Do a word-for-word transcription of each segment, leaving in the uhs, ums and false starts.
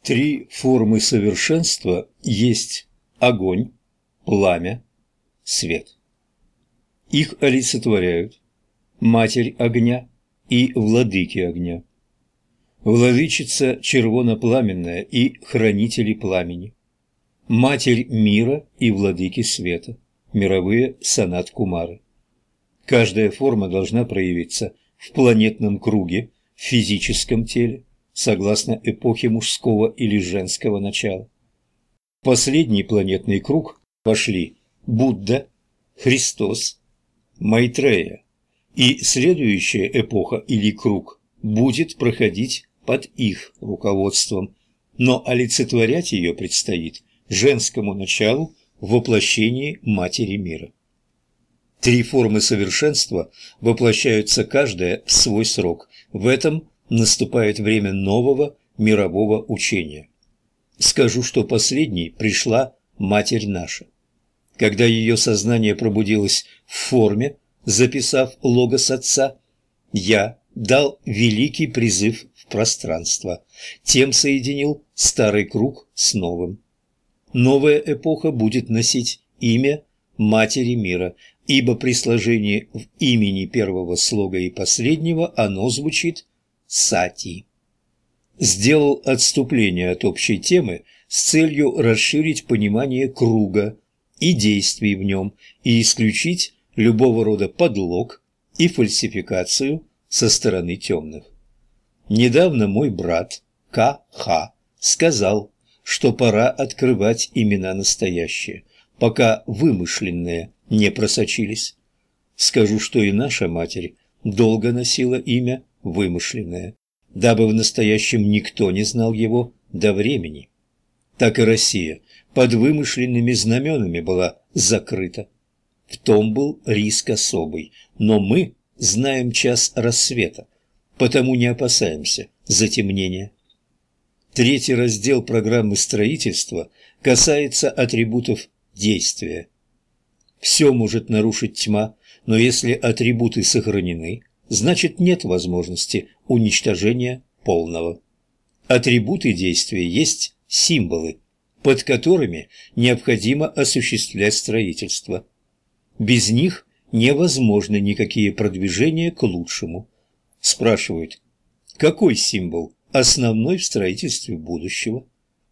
Три формы совершенства есть огонь, пламя, свет. Их олицетворяют Матерь огня и Владыки огня, Владычица червонопламенная и Хранители пламени, Матерь мира и Владыки света, мировые Санат-Кумары. Каждая форма должна проявиться в планетном круге, в физическом теле, согласно эпохе мужского или женского начала. В последний планетный круг вошли Будда, Христос, Майтрея, и следующая эпоха или круг будет проходить под их руководством, но олицетворять ее предстоит женскому началу в воплощении Матери мира. Три формы совершенства воплощаются каждая в свой срок. В этом наступает время нового мирового учения. Скажу, что последней пришла Матерь наша. Когда ее сознание пробудилось в форме, записав логос Отца, я дал великий призыв в пространство, тем соединил старый круг с новым. Новая эпоха будет носить имя Матери мира, ибо при сложении в имени первого слога и последнего оно звучит Сати. Сделал отступление от общей темы с целью расширить понимание круга и действий в нем и исключить любого рода подлог и фальсификацию со стороны темных. Недавно мой брат Ка-Ха сказал, что пора открывать имена настоящие, пока вымышленные не просочились. Скажу, что и наша Матерь долго носила имя вымышленное, дабы в настоящем никто не знал его до времени. Так и Россия под вымышленными знаменами была закрыта. В том был риск особый, но мы знаем час рассвета, потому не опасаемся затемнения. Третий раздел программы строительства касается атрибутов действия. Все может нарушить тьма, но если атрибуты сохранены, значит нет возможности уничтожения полного. Атрибуты действия есть символы, под которыми необходимо осуществлять строительство. Без них невозможны никакие продвижения к лучшему. Спрашивают, какой символ основной в строительстве будущего?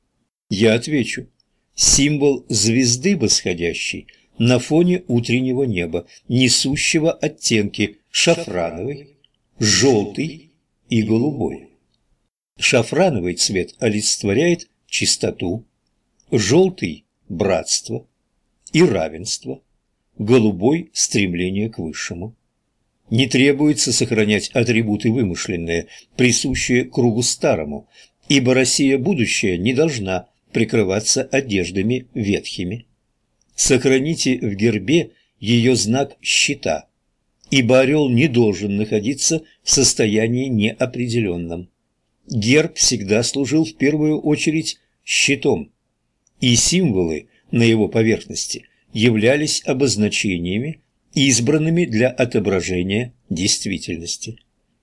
Я отвечу, символ звезды восходящей на фоне утреннего неба, несущего оттенки шафрановый, желтый и голубой. Шафрановый цвет олицетворяет чистоту, желтый – братство и равенство, голубой – стремление к высшему. Не требуется сохранять атрибуты вымышленные, присущие кругу старому, ибо Россия будущая не должна прикрываться одеждами ветхими. Сохраните в гербе ее знак щита, ибо орел не должен находиться в состоянии неопределенном. Герб всегда служил в первую очередь щитом, и символы на его поверхности являлись обозначениями, избранными для отображения действительности.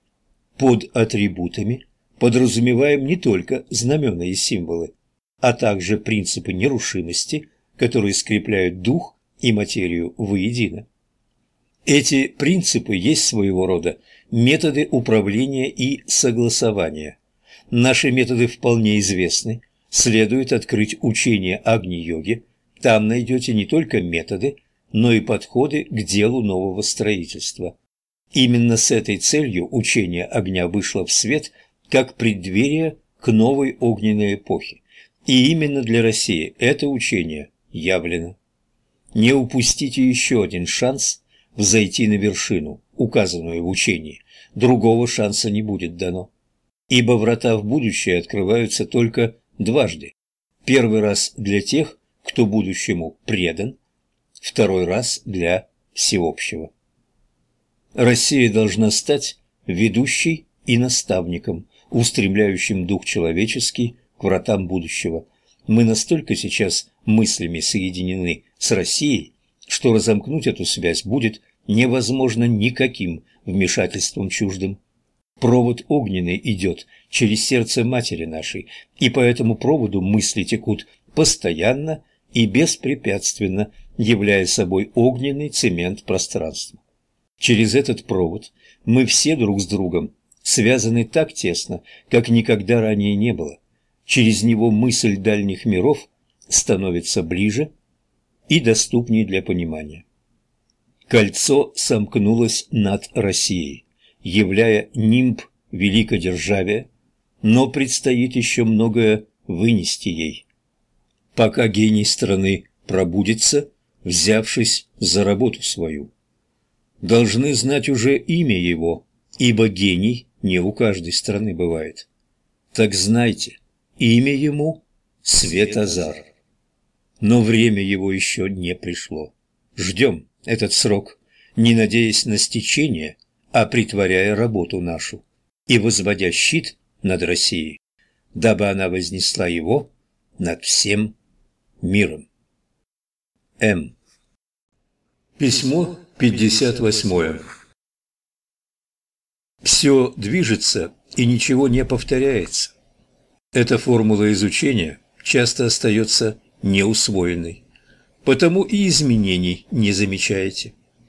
Под атрибутами подразумеваем не только знамена и символы, а также принципы нерушимости, которые скрепляют дух и материю воедино. Эти принципы есть своего рода методы управления и согласования. Наши методы вполне известны, следует открыть учение Агни-йоги, там найдете не только методы, но и подходы к делу нового строительства. Именно с этой целью учение огня вышло в свет как преддверие к новой огненной эпохе, и именно для России это учение явлено. Не упустите еще один шанс взойти на вершину, указанную в учении, другого шанса не будет дано. Ибо врата в будущее открываются только дважды. Первый раз для тех, кто будущему предан, второй раз для всеобщего. Россия должна стать ведущей и наставником, устремляющим дух человеческий к вратам будущего. Мы настолько сейчас мыслями соединены с Россией, что разомкнуть эту связь будет невозможно никаким вмешательством чуждым. Провод огненный идет через сердце матери нашей, и по этому проводу мысли текут постоянно и беспрепятственно, являя собой огненный цемент пространства. Через этот провод мы все друг с другом связаны так тесно, как никогда ранее не было. Через него мысль дальних миров становится ближе и доступнее для понимания. Кольцо сомкнулось над Россией, являя нимб великодержавия, но предстоит еще многое вынести ей. Пока гений страны пробудится, взявшись за работу свою. Должны знать уже имя его, ибо гений не у каждой страны бывает. Так знайте, имя ему – Светозар. Но время его еще не пришло. Ждем этот срок, не надеясь на стечение, а притворяя работу нашу и возводя щит над Россией, дабы она вознесла его над всем миром. М. Письмо пятьдесят восьмое. Все движется и ничего не повторяется. Эта формула изучения часто остается неусвоенной, потому и изменений не замечаете.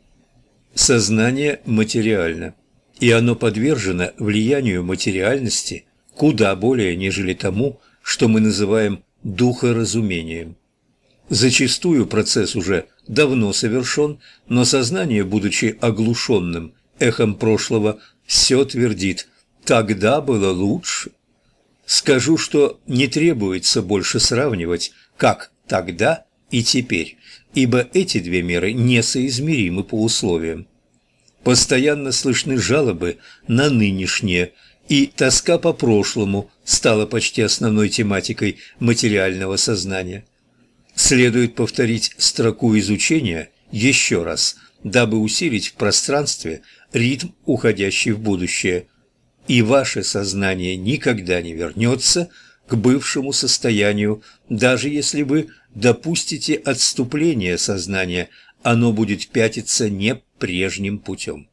Сознание материально, и оно подвержено влиянию материальности куда более, нежели тому, что мы называем духоразумением. Зачастую процесс уже давно совершен, но сознание, будучи оглушенным эхом прошлого, все твердит «тогда было лучше». Скажу, что не требуется больше сравнивать, как тогда и теперь, ибо эти две меры несоизмеримы по условиям. Постоянно слышны жалобы на нынешнее, и тоска по прошлому стала почти основной тематикой материального сознания. Следует повторить строку изучения еще раз, дабы усилить в пространстве ритм, уходящий в будущее. И ваше сознание никогда не вернется к бывшему состоянию, даже если вы допустите отступление сознания, оно будет пятиться не прежним путем.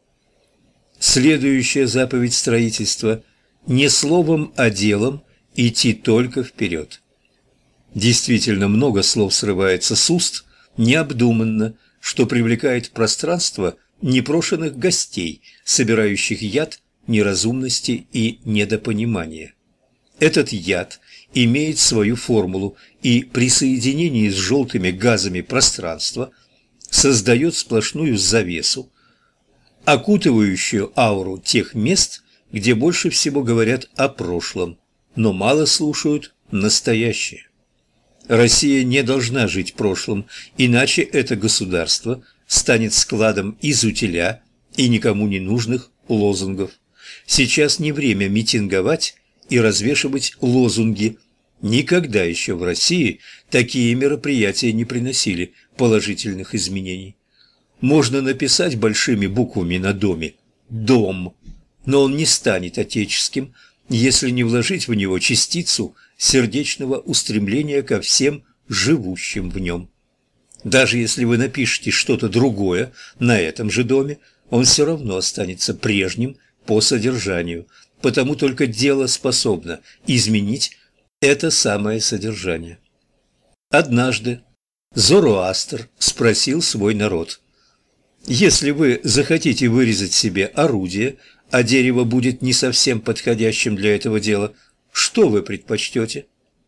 Следующая заповедь строительства – не словом, а делом идти только вперед. Действительно, много слов срывается с уст необдуманно, что привлекает в пространство непрошенных гостей, собирающих яд неразумности и недопонимания. Этот яд имеет свою формулу, и при соединении с желтыми газами пространства создает сплошную завесу, окутывающую ауру тех мест, где больше всего говорят о прошлом, но мало слушают настоящее. Россия не должна жить прошлым, иначе это государство станет складом изутиля и никому не нужных лозунгов. Сейчас не время митинговать и развешивать лозунги. Никогда еще в России такие мероприятия не приносили положительных изменений. Можно написать большими буквами на доме «Дом», но он не станет отеческим, если не вложить в него частицу сердечного устремления ко всем живущим в нем. Даже если вы напишете что-то другое на этом же доме, он все равно останется прежним по содержанию, потому только дело способно изменить это самое содержание. Однажды Зороастр спросил свой народ: «Если вы захотите вырезать себе орудие, а дерево будет не совсем подходящим для этого дела, что вы предпочтете?»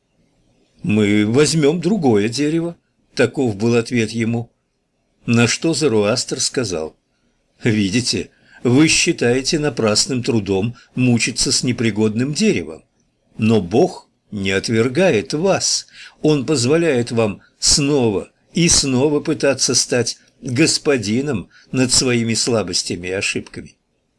«Мы возьмем другое дерево», — таков был ответ ему. На что Зороастр сказал: «Видите, вы считаете напрасным трудом мучиться с непригодным деревом, но Бог не отвергает вас, Он позволяет вам снова и снова пытаться стать господином над своими слабостями и ошибками».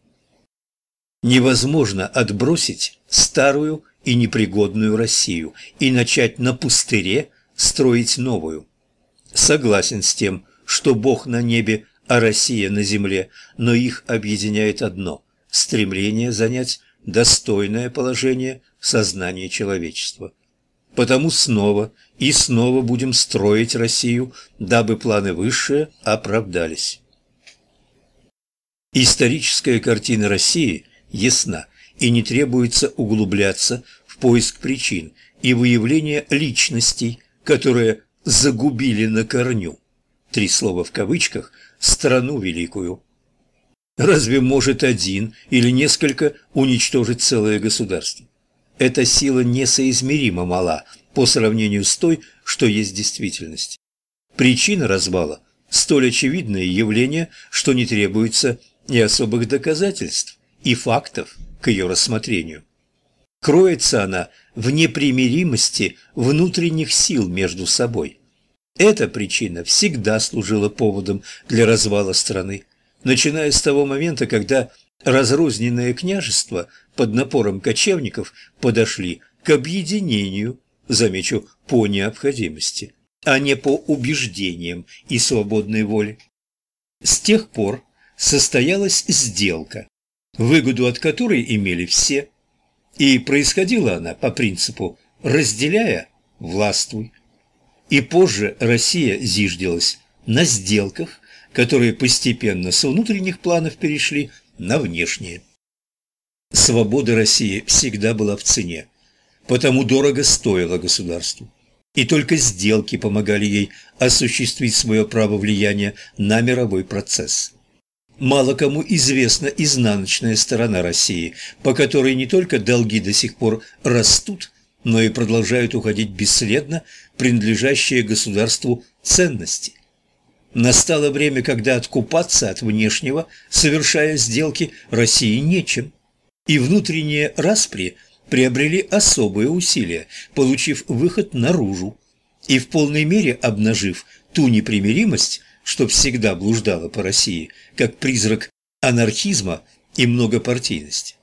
Невозможно отбросить старую и непригодную Россию и начать на пустыре строить новую. Согласен с тем, что Бог на небе, а Россия на земле, но их объединяет одно – стремление занять достойное положение в сознании человечества. Потому снова и снова будем строить Россию, дабы планы высшие оправдались. Историческая картина России ясна, и не требуется углубляться в поиск причин и выявление личностей, которые загубили на корню, три слова в кавычках, страну великую. Разве может один или несколько уничтожить целое государство? Эта сила несоизмеримо мала по сравнению с той, что есть в действительности. Причина развала – столь очевидное явление, что не требуется и особых доказательств, и фактов к ее рассмотрению. Кроется она в непримиримости внутренних сил между собой. Эта причина всегда служила поводом для развала страны, начиная с того момента, когда разрозненные княжества под напором кочевников подошли к объединению, замечу, по необходимости, а не по убеждениям и свободной воле. С тех пор состоялась сделка, выгоду от которой имели все, и происходила она по принципу «разделяя, властвуй». И позже Россия зиждилась на сделках, которые постепенно с внутренних планов перешли на внешние. Свобода России всегда была в цене, потому дорого стоила государству. И только сделки помогали ей осуществить свое право влияния на мировой процесс. Мало кому известна изнаночная сторона России, по которой не только долги до сих пор растут, но и продолжают уходить бесследно принадлежащие государству ценности. Настало время, когда откупаться от внешнего, совершая сделки, России нечем, и внутренние распри приобрели особые усилия, получив выход наружу и в полной мере обнажив ту непримиримость, что всегда блуждала по России, как призрак анархизма и многопартийности.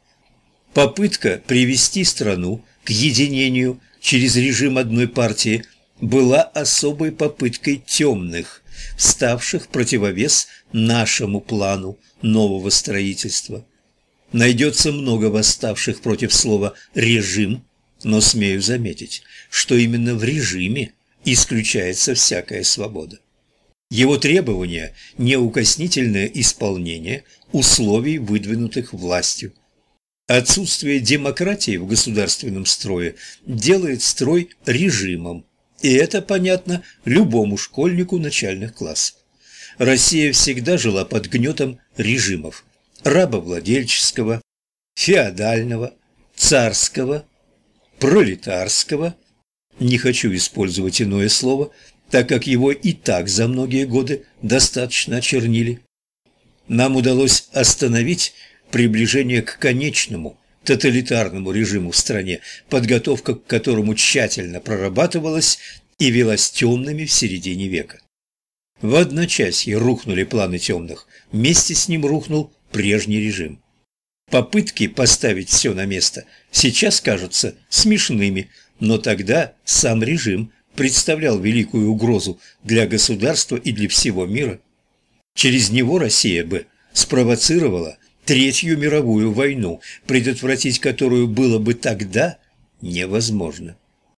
Попытка привести страну к единению через режим одной партии была особой попыткой темных, ставших в противовес нашему плану нового строительства. Найдется много восставших против слова «режим», но смею заметить, что именно в режиме исключается всякая свобода. Его требования – неукоснительное исполнение условий, выдвинутых властью. Отсутствие демократии в государственном строе делает строй режимом, и это понятно любому школьнику начальных классов. Россия всегда жила под гнетом режимов – рабовладельческого, феодального, царского, пролетарского, не хочу использовать иное слово, так как его и так за многие годы достаточно очернили. Нам удалось остановить приближение к конечному тоталитарному режиму в стране, подготовка к которому тщательно прорабатывалась и велась темными в середине века. В одночасье рухнули планы темных, вместе с ним рухнул прежний режим. Попытки поставить все на место сейчас кажутся смешными, но тогда сам режим представлял великую угрозу для государства и для всего мира. Через него Россия бы спровоцировала Третью мировую войну, предотвратить которую было бы тогда невозможно.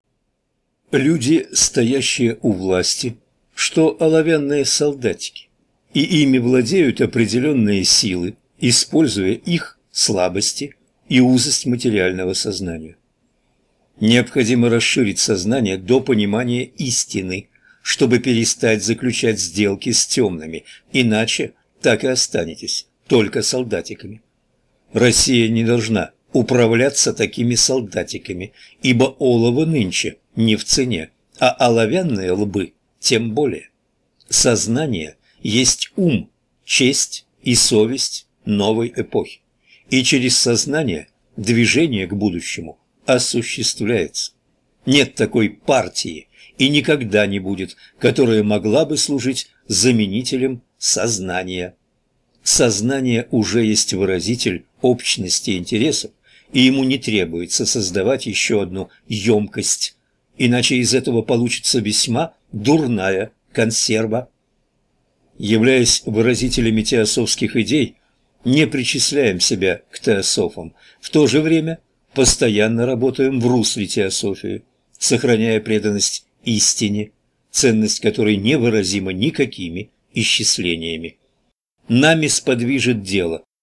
Люди, стоящие у власти, что оловянные солдатики, и ими владеют определенные силы, используя их слабости и узость материального сознания. Необходимо расширить сознание до понимания истины, чтобы перестать заключать сделки с темными, иначе так и останетесь только солдатиками. Россия не должна управляться такими солдатиками, ибо олово нынче не в цене, а оловянные лбы тем более. Сознание есть ум, честь и совесть новой эпохи, и через сознание движение к будущему осуществляется. Нет такой партии и никогда не будет, которая могла бы служить заменителем сознания. Сознание уже есть выразитель общности интересов, и ему не требуется создавать еще одну емкость, иначе из этого получится весьма дурная консерва. Являясь выразителями теософских идей, не причисляем себя к теософам, в то же время постоянно работаем в русле теософии, сохраняя преданность истине, ценность которой невыразима никакими исчислениями. Нами сподвижет дело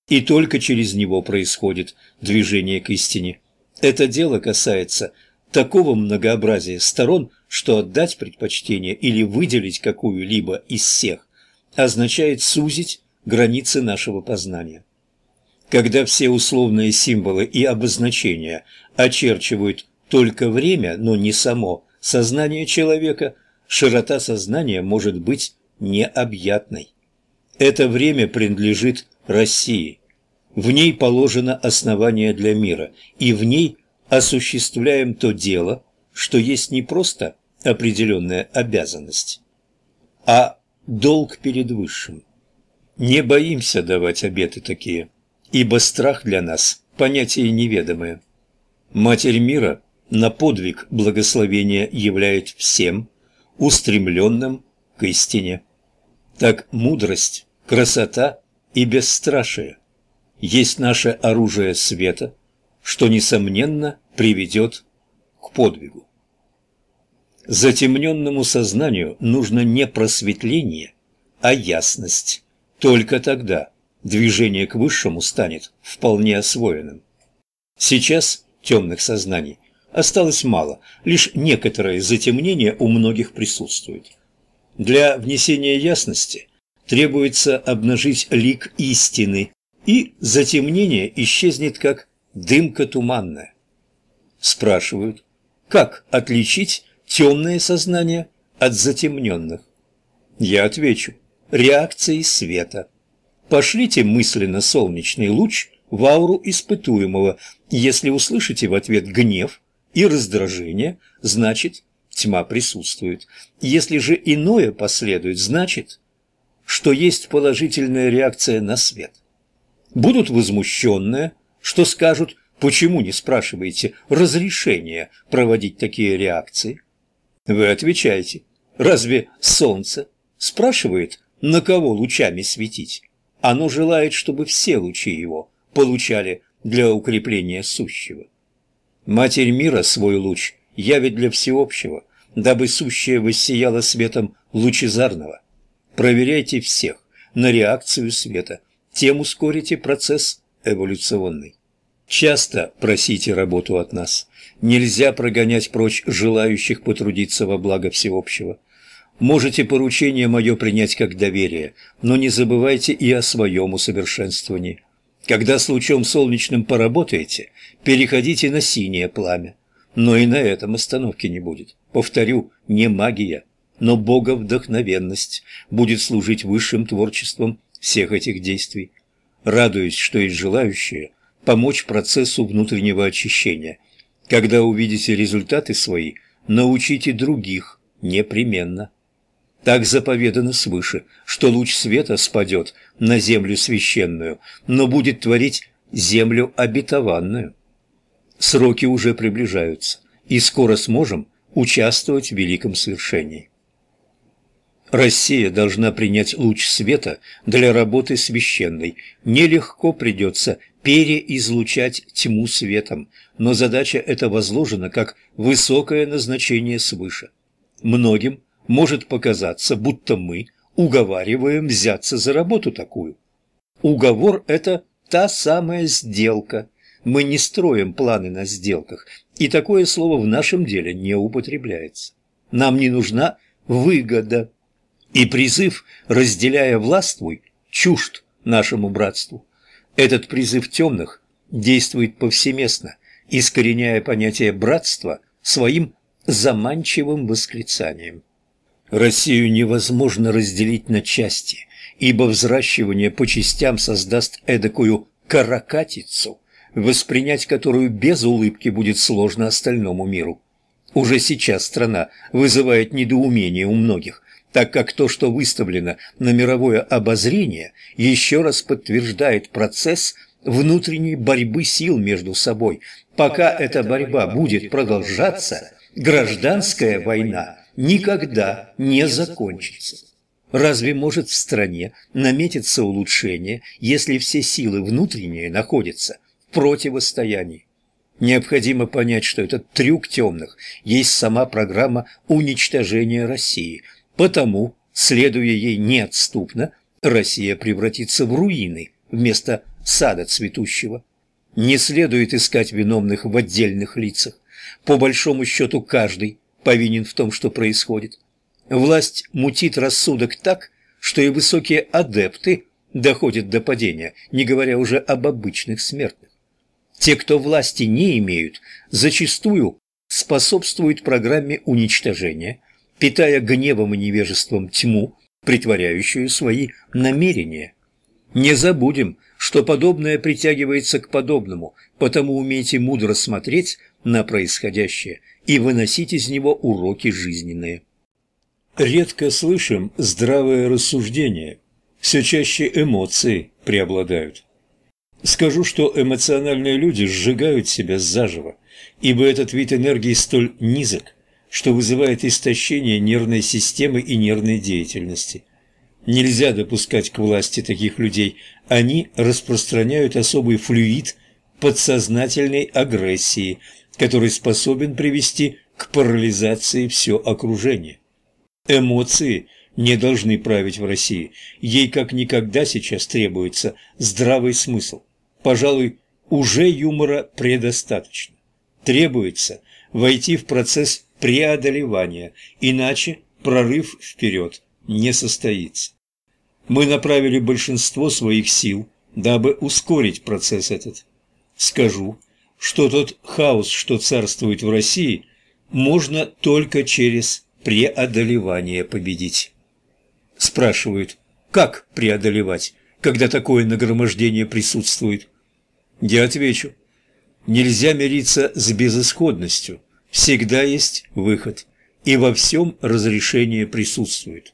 и только через него происходит движение к истине. Это дело касается такого многообразия сторон, что отдать предпочтение или выделить какую-либо из всех означает сузить границы нашего познания. Когда все условные символы и обозначения очерчивают только время, но не само сознание человека, широта сознания может быть необъятной. Это время принадлежит России. В ней положено основание для мира, и в ней осуществляем то дело, что есть не просто определенная обязанность, а долг перед Высшим. Не боимся давать обеты такие, ибо страх для нас – понятие неведомое. Матерь мира на подвиг благословения являет всем, устремленным к истине. Так мудрость, красота и бесстрашие есть наше оружие света, что, несомненно, приведет к подвигу. Затемненному сознанию нужно не просветление, а ясность. Только тогда движение к Высшему станет вполне освоенным. Сейчас темных сознаний осталось мало, лишь некоторое затемнение у многих присутствует. Для внесения ясности требуется обнажить лик истины, и затемнение исчезнет как дымка туманная. Спрашивают, как отличить темное сознание от затемненных? Я отвечу, реакцией света. Пошлите мысленно солнечный луч в ауру испытуемого. Если услышите в ответ гнев и раздражение, значит, тьма присутствует. Если же иное последует, значит, что есть положительная реакция на свет. Будут возмущенные, что скажут, почему не спрашиваете разрешения проводить такие реакции? Вы отвечаете, разве солнце спрашивает, на кого лучами светить? Оно желает, чтобы все лучи его получали для укрепления сущего. Матерь мира свой луч явит для всеобщего, дабы сущее воссияло светом лучезарного. Проверяйте всех на реакцию света, тем ускорите процесс эволюционный. Часто просите работу от нас. Нельзя прогонять прочь желающих потрудиться во благо всеобщего. Можете поручение мое принять как доверие, но не забывайте и о своем усовершенствовании. Когда с лучом солнечным поработаете, переходите на синее пламя. Но и на этом остановки не будет. Повторю, не магия, но боговдохновенность будет служить высшим творчеством всех этих действий. Радуюсь, что есть желающие помочь процессу внутреннего очищения. Когда увидите результаты свои, научите других непременно. Так заповедано свыше, что луч света спадет на землю священную, но будет творить землю обетованную. Сроки уже приближаются, и скоро сможем участвовать в великом свершении. Россия должна принять луч света для работы священной. Нелегко придется переизлучать тьму светом, но задача эта возложена как высокое назначение свыше. Многим может показаться, будто мы уговариваем взяться за работу такую. Уговор – это та самая сделка. Мы не строим планы на сделках, и такое слово в нашем деле не употребляется. Нам не нужна выгода. И призыв, разделяя властвуй, чужд нашему братству. Этот призыв темных действует повсеместно, искореняя понятие братства своим заманчивым восклицанием. Россию невозможно разделить на части, ибо взращивание по частям создаст эдакую каракатицу, воспринять которую без улыбки будет сложно остальному миру. Уже сейчас страна вызывает недоумение у многих, так как то, что выставлено на мировое обозрение, еще раз подтверждает процесс внутренней борьбы сил между собой. Пока эта борьба будет продолжаться, гражданская война никогда не закончится. Разве может в стране наметиться улучшение, если все силы внутренние находятся в противостоянии? Необходимо понять, что этот трюк темных есть сама программа уничтожения России. Потому, следуя ей неотступно, Россия превратится в руины вместо сада цветущего. Не следует искать виновных в отдельных лицах. По большому счету каждый повинен в том, что происходит. Власть мутит рассудок так, что и высокие адепты доходят до падения, не говоря уже об обычных смертных. Те, кто власти не имеют, зачастую способствуют программе уничтожения, питая гневом и невежеством тьму, притворяющую свои намерения. Не забудем, что подобное притягивается к подобному, потому умейте мудро смотреть на происходящее и выносить из него уроки жизненные. Редко слышим здравое рассуждение, все чаще эмоции преобладают. Скажу, что эмоциональные люди сжигают себя заживо, ибо этот вид энергии столь низок, что вызывает истощение нервной системы и нервной деятельности. Нельзя допускать к власти таких людей, они распространяют особый флюид подсознательной агрессии, который способен привести к парализации все окружение. Эмоции не должны править в России, ей как никогда сейчас требуется здравый смысл. Пожалуй, уже юмора предостаточно. Требуется войти в процесс преодолевания, иначе прорыв вперед не состоится. Мы направили большинство своих сил, дабы ускорить процесс этот. Скажу, что тот хаос, что царствует в России, можно только через преодолевание победить. Спрашивают, как преодолевать, когда такое нагромождение присутствует? Я отвечу, нельзя мириться с безысходностью, всегда есть выход, и во всем разрешение присутствует.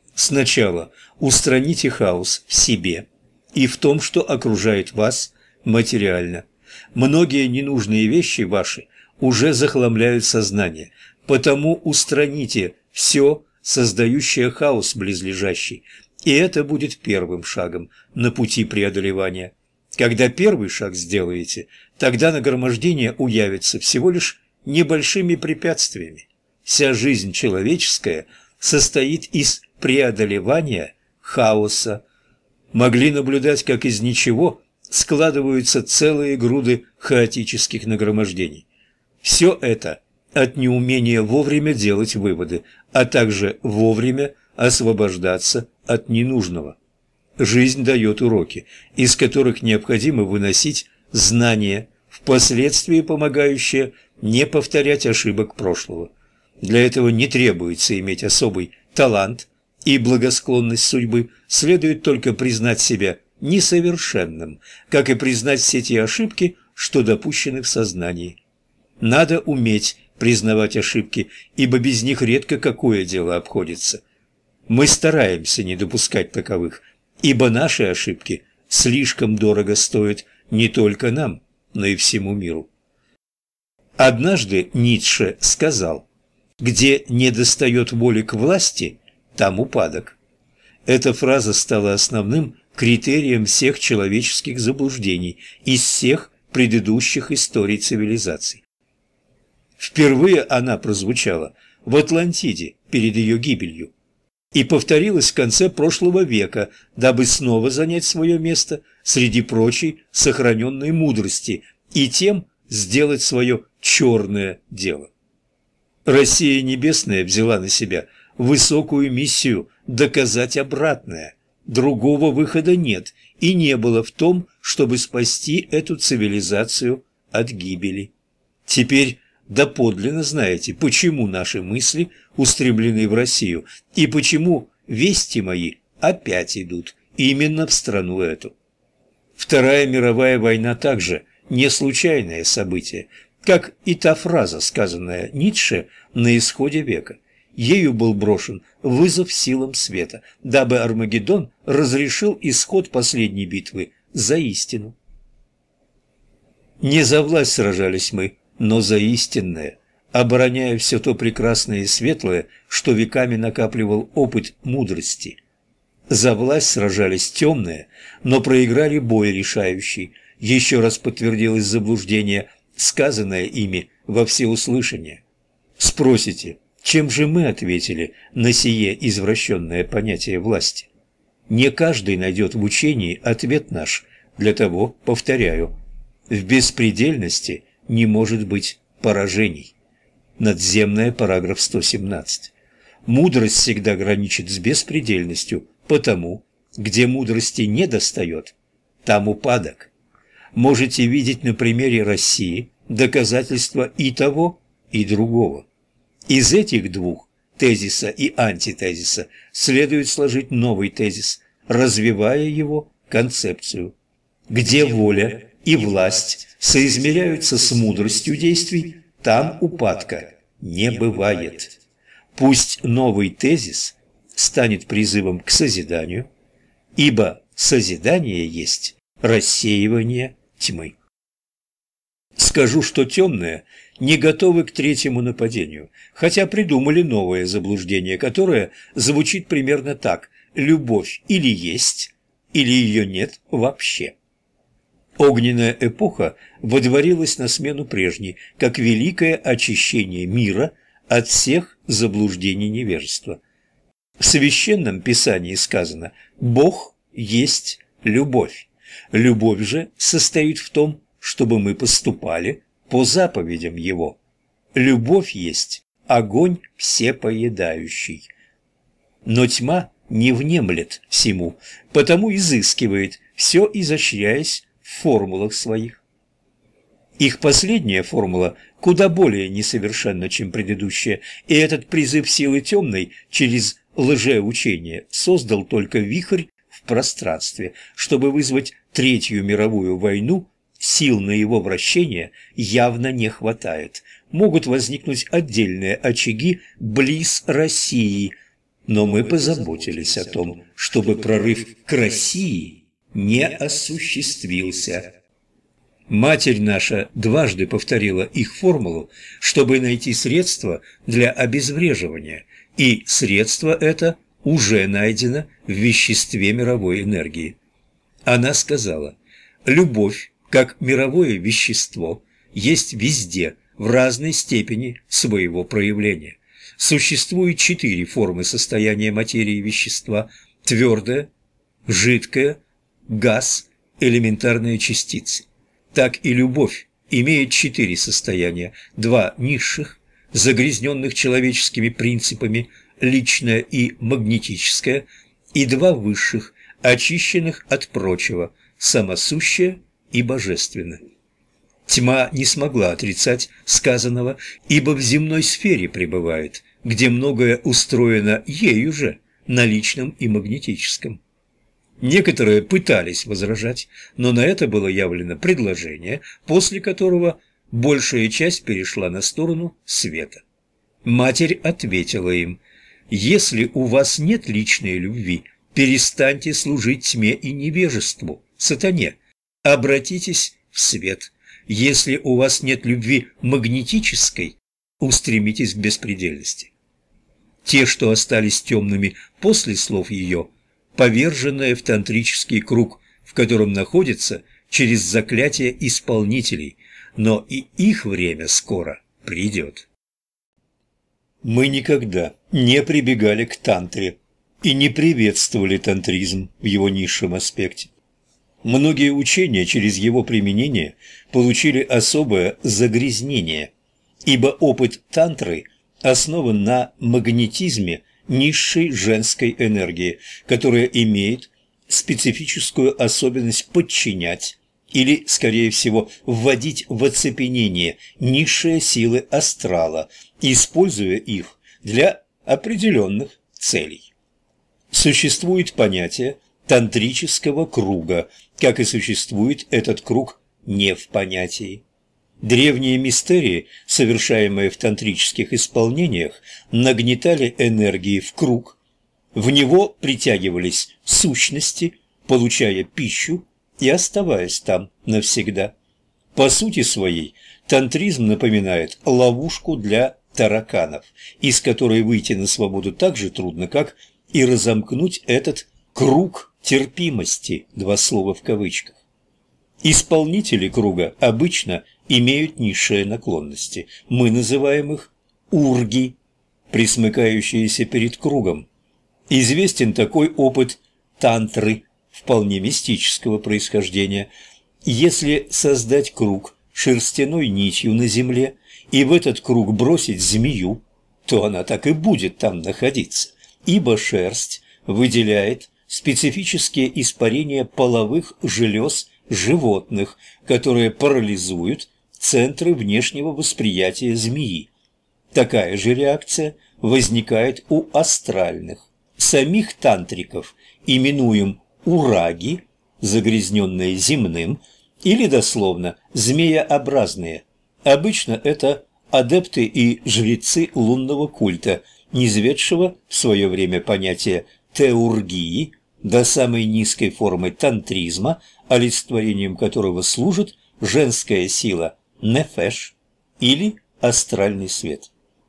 Сначала устраните хаос в себе и в том, что окружает вас материально. Многие ненужные вещи ваши уже захламляют сознание, потому устраните все, создающее хаос близлежащий, и это будет первым шагом на пути преодолевания. Когда первый шаг сделаете, тогда нагромождение уявится всего лишь небольшими препятствиями. Вся жизнь человеческая состоит из преодолевания хаоса. Могли наблюдать, как из ничего складываются целые груды хаотических нагромождений. Все это от неумения вовремя делать выводы, а также вовремя освобождаться от ненужного. Жизнь дает уроки, из которых необходимо выносить знания, впоследствии помогающие не повторять ошибок прошлого. Для этого не требуется иметь особый талант и благосклонность судьбы, следует только признать себя несовершенным, как и признать все те ошибки, что допущены в сознании. Надо уметь признавать ошибки, ибо без них редко какое дело обходится. Мы стараемся не допускать таковых, ибо наши ошибки слишком дорого стоят не только нам, но и всему миру. Однажды Ницше сказал: «Где недостает воли к власти, там упадок». Эта фраза стала основным критерием всех человеческих заблуждений из всех предыдущих историй цивилизаций. Впервые она прозвучала в Атлантиде перед ее гибелью и повторилась в конце прошлого века, дабы снова занять свое место среди прочей сохраненной мудрости и тем сделать свое черное дело. Россия Небесная взяла на себя высокую миссию доказать обратное. Другого выхода нет и не было в том, чтобы спасти эту цивилизацию от гибели. Теперь доподлинно знаете, почему наши мысли устремлены в Россию и почему вести мои опять идут именно в страну эту. Вторая мировая война также не случайное событие, как и та фраза, сказанная Ницше на исходе века. Ею был брошен вызов силам света, дабы Армагеддон разрешил исход последней битвы за истину. Не за власть сражались мы, но за истинное, обороняя все то прекрасное и светлое, что веками накапливал опыт мудрости. За власть сражались темные, но проиграли бой решающий. Еще раз подтвердилось заблуждение, сказанное ими во всеуслышание. Спросите, чем же мы ответили на сие извращенное понятие власти? Не каждый найдет в учении ответ наш Для того, повторяю, в беспредельности не может быть поражений. Надземная, параграф сто семнадцать. Мудрость всегда граничит с беспредельностью, потому, где мудрости не достает, там упадок. Можете видеть на примере России доказательства и того, и другого. Из этих двух, тезиса и антитезиса, следует сложить новый тезис, развивая его концепцию. Где воля и власть соизмеряются с мудростью действий, там упадка не бывает. Пусть новый тезис станет призывом к созиданию, ибо созидание есть рассеивание тьмы. Скажу, что темные не готовы к третьему нападению, хотя придумали новое заблуждение, которое звучит примерно так: любовь или есть, или ее нет вообще. Огненная эпоха водворилась на смену прежней, как великое очищение мира от всех заблуждений невежества. В Священном Писании сказано: «Бог есть любовь». Любовь же состоит в том, чтобы мы поступали по заповедям Его. Любовь есть огонь всепоедающий. Но тьма не внемлет всему, потому изыскивает, все изощряясь в формулах своих. Их последняя формула куда более несовершенна, чем предыдущая, и этот призыв силы темной через лжеучение создал только вихрь в пространстве. Чтобы вызвать Третью мировую войну, сил на его вращение явно не хватает. Могут возникнуть отдельные очаги близ России, но мы позаботились о том, чтобы прорыв к России не осуществился. Матерь наша дважды повторила их формулу, чтобы найти средства для обезвреживания, и средство это уже найдено в веществе мировой энергии. Она сказала: «Любовь, как мировое вещество, есть везде, в разной степени своего проявления. Существует четыре формы состояния материи и вещества: твердое, жидкое, газ, элементарные частицы. Так и любовь имеет четыре состояния: два низших, загрязненных человеческими принципами, личное и магнетическое, и два высших, очищенных от прочего, самосущее и божественное. Тьма не смогла отрицать сказанного, ибо в земной сфере пребывает, где многое устроено ею же, на личном и магнетическом. Некоторые пытались возражать, но на это было явлено предложение, после которого большая часть перешла на сторону света. Матерь ответила им: «Если у вас нет личной любви, перестаньте служить тьме и невежеству, сатане, обратитесь в свет. Если у вас нет любви магнетической, устремитесь к беспредельности». Те, что остались темными после слов ее, поверженные в тантрический круг, в котором находятся через заклятие исполнителей, но и их время скоро придет. Мы никогда не прибегали к тантре и не приветствовали тантризм в его низшем аспекте. Многие учения через его применение получили особое загрязнение, ибо опыт тантры основан на магнетизме низшей женской энергии, которая имеет специфическую особенность подчинять или, скорее всего, вводить в оцепенение низшие силы астрала, используя их для определенных целей. Существует понятие тантрического круга, как и существует этот круг не в понятии. Древние мистерии, совершаемые в тантрических исполнениях, нагнетали энергии в круг, в него притягивались сущности, получая пищу и оставаясь там навсегда. По сути своей, тантризм напоминает ловушку для тараканов, из которой выйти на свободу так же трудно, как и разомкнуть этот круг терпимости, два слова в кавычках. Исполнители круга обычно имеют низшие наклонности. Мы называем их урги, присмыкающиеся перед кругом. Известен такой опыт тантры, в вполне мистического происхождения. Если создать круг шерстяной нитью на земле и в этот круг бросить змею, то она так и будет там находиться, ибо шерсть выделяет специфические испарения половых желез животных, которые парализуют центры внешнего восприятия змеи. Такая же реакция возникает у астральных. Самих тантриков именуем ураги, загрязненные земным, или дословно змееобразные. Обычно это адепты и жрецы лунного культа, низведшего в свое время понятие теургии до самой низкой формы тантризма, олицетворением которого служит женская сила нефеш или астральный свет.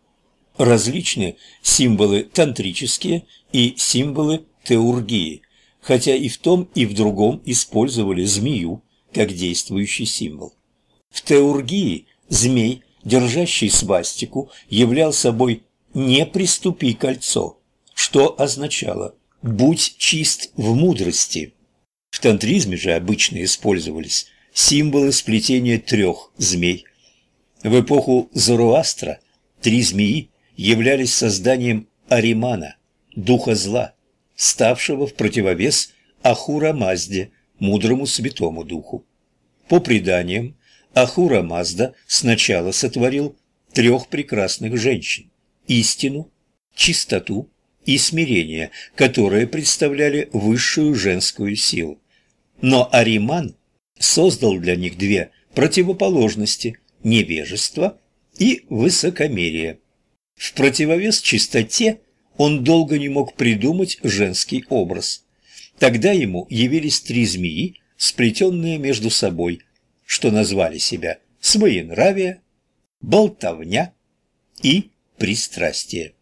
Различны символы тантрические и символы теургии, хотя и в том, и в другом использовали змею как действующий символ. В теургии змей, держащий свастику, являл собой «не приступи кольцо», что означало «будь чист в мудрости». В тантризме же обычно использовались символы сплетения трех змей. В эпоху Зороастра три змеи являлись созданием Аримана, духа зла, ставшего в противовес Ахура-Мазде, мудрому святому духу. По преданиям, Ахура-Мазда сначала сотворил трех прекрасных женщин – истину, чистоту и смирение, которые представляли высшую женскую силу. Но Ариман создал для них две противоположности – невежество и высокомерие. В противовес чистоте он долго не мог придумать женский образ. Тогда ему явились три змеи, сплетенные между собой, что назвали себя своенравие, болтовня и пристрастие.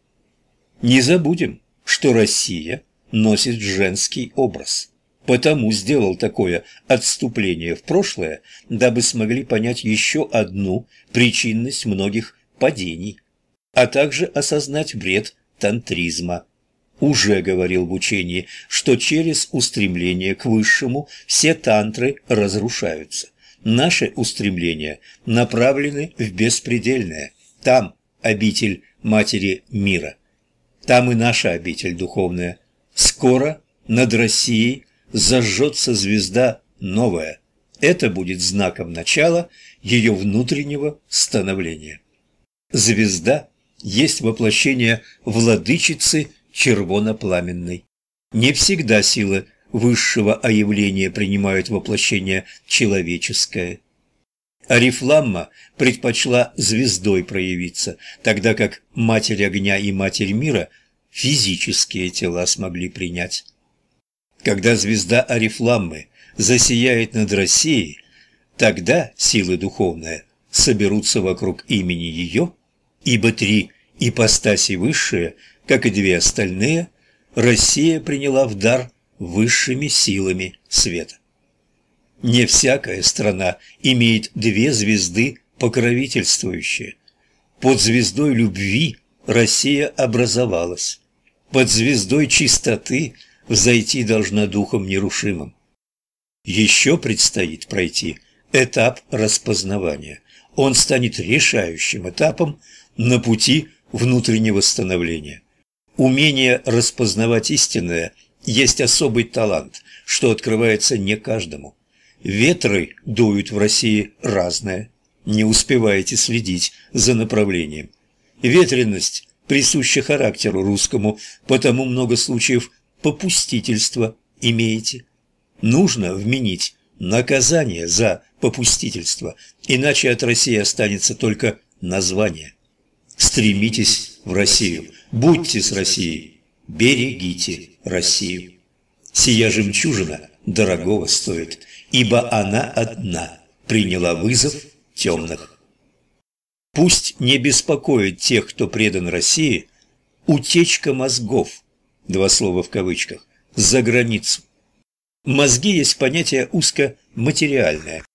Не забудем, что Россия носит женский образ, потому сделал такое отступление в прошлое, дабы смогли понять еще одну причинность многих падений, а также осознать вред тантризма. Уже говорил в учении, что через устремление к высшему все тантры разрушаются. Наши устремления направлены в беспредельное. Там обитель Матери Мира. Там и наша обитель духовная. Скоро над Россией зажжется звезда новая. Это будет знаком начала ее внутреннего становления. Звезда есть воплощение владычицы червонопламенной. Не всегда силы высшего оявления принимают воплощение человеческое. Орифламма предпочла звездой проявиться, тогда как Матерь Огня и Матерь Мира физические тела смогли принять. Когда звезда Орифламмы засияет над Россией, тогда силы духовные соберутся вокруг имени ее, ибо три ипостаси высшие, как и две остальные, Россия приняла в дар высшими силами света. Не всякая страна имеет две звезды покровительствующие. Под звездой любви Россия образовалась. Под звездой чистоты взойти должна духом нерушимым. Еще предстоит пройти этап распознавания. Он станет решающим этапом на пути внутреннего становления. Умение распознавать истинное есть особый талант, что открывается не каждому. Ветры дуют в России разное, не успеваете следить за направлением. Ветренность присуща характеру русскому, потому много случаев попустительства имеете. Нужно вменить наказание за попустительство, иначе от России останется только название. Стремитесь в Россию, будьте с Россией, берегите Россию. Сия жемчужина дорогого стоит, ибо она одна приняла вызов темных. Пусть не беспокоит тех, кто предан России, утечка мозгов, два слова в кавычках, за границу. Мозги есть понятие узкоматериальное,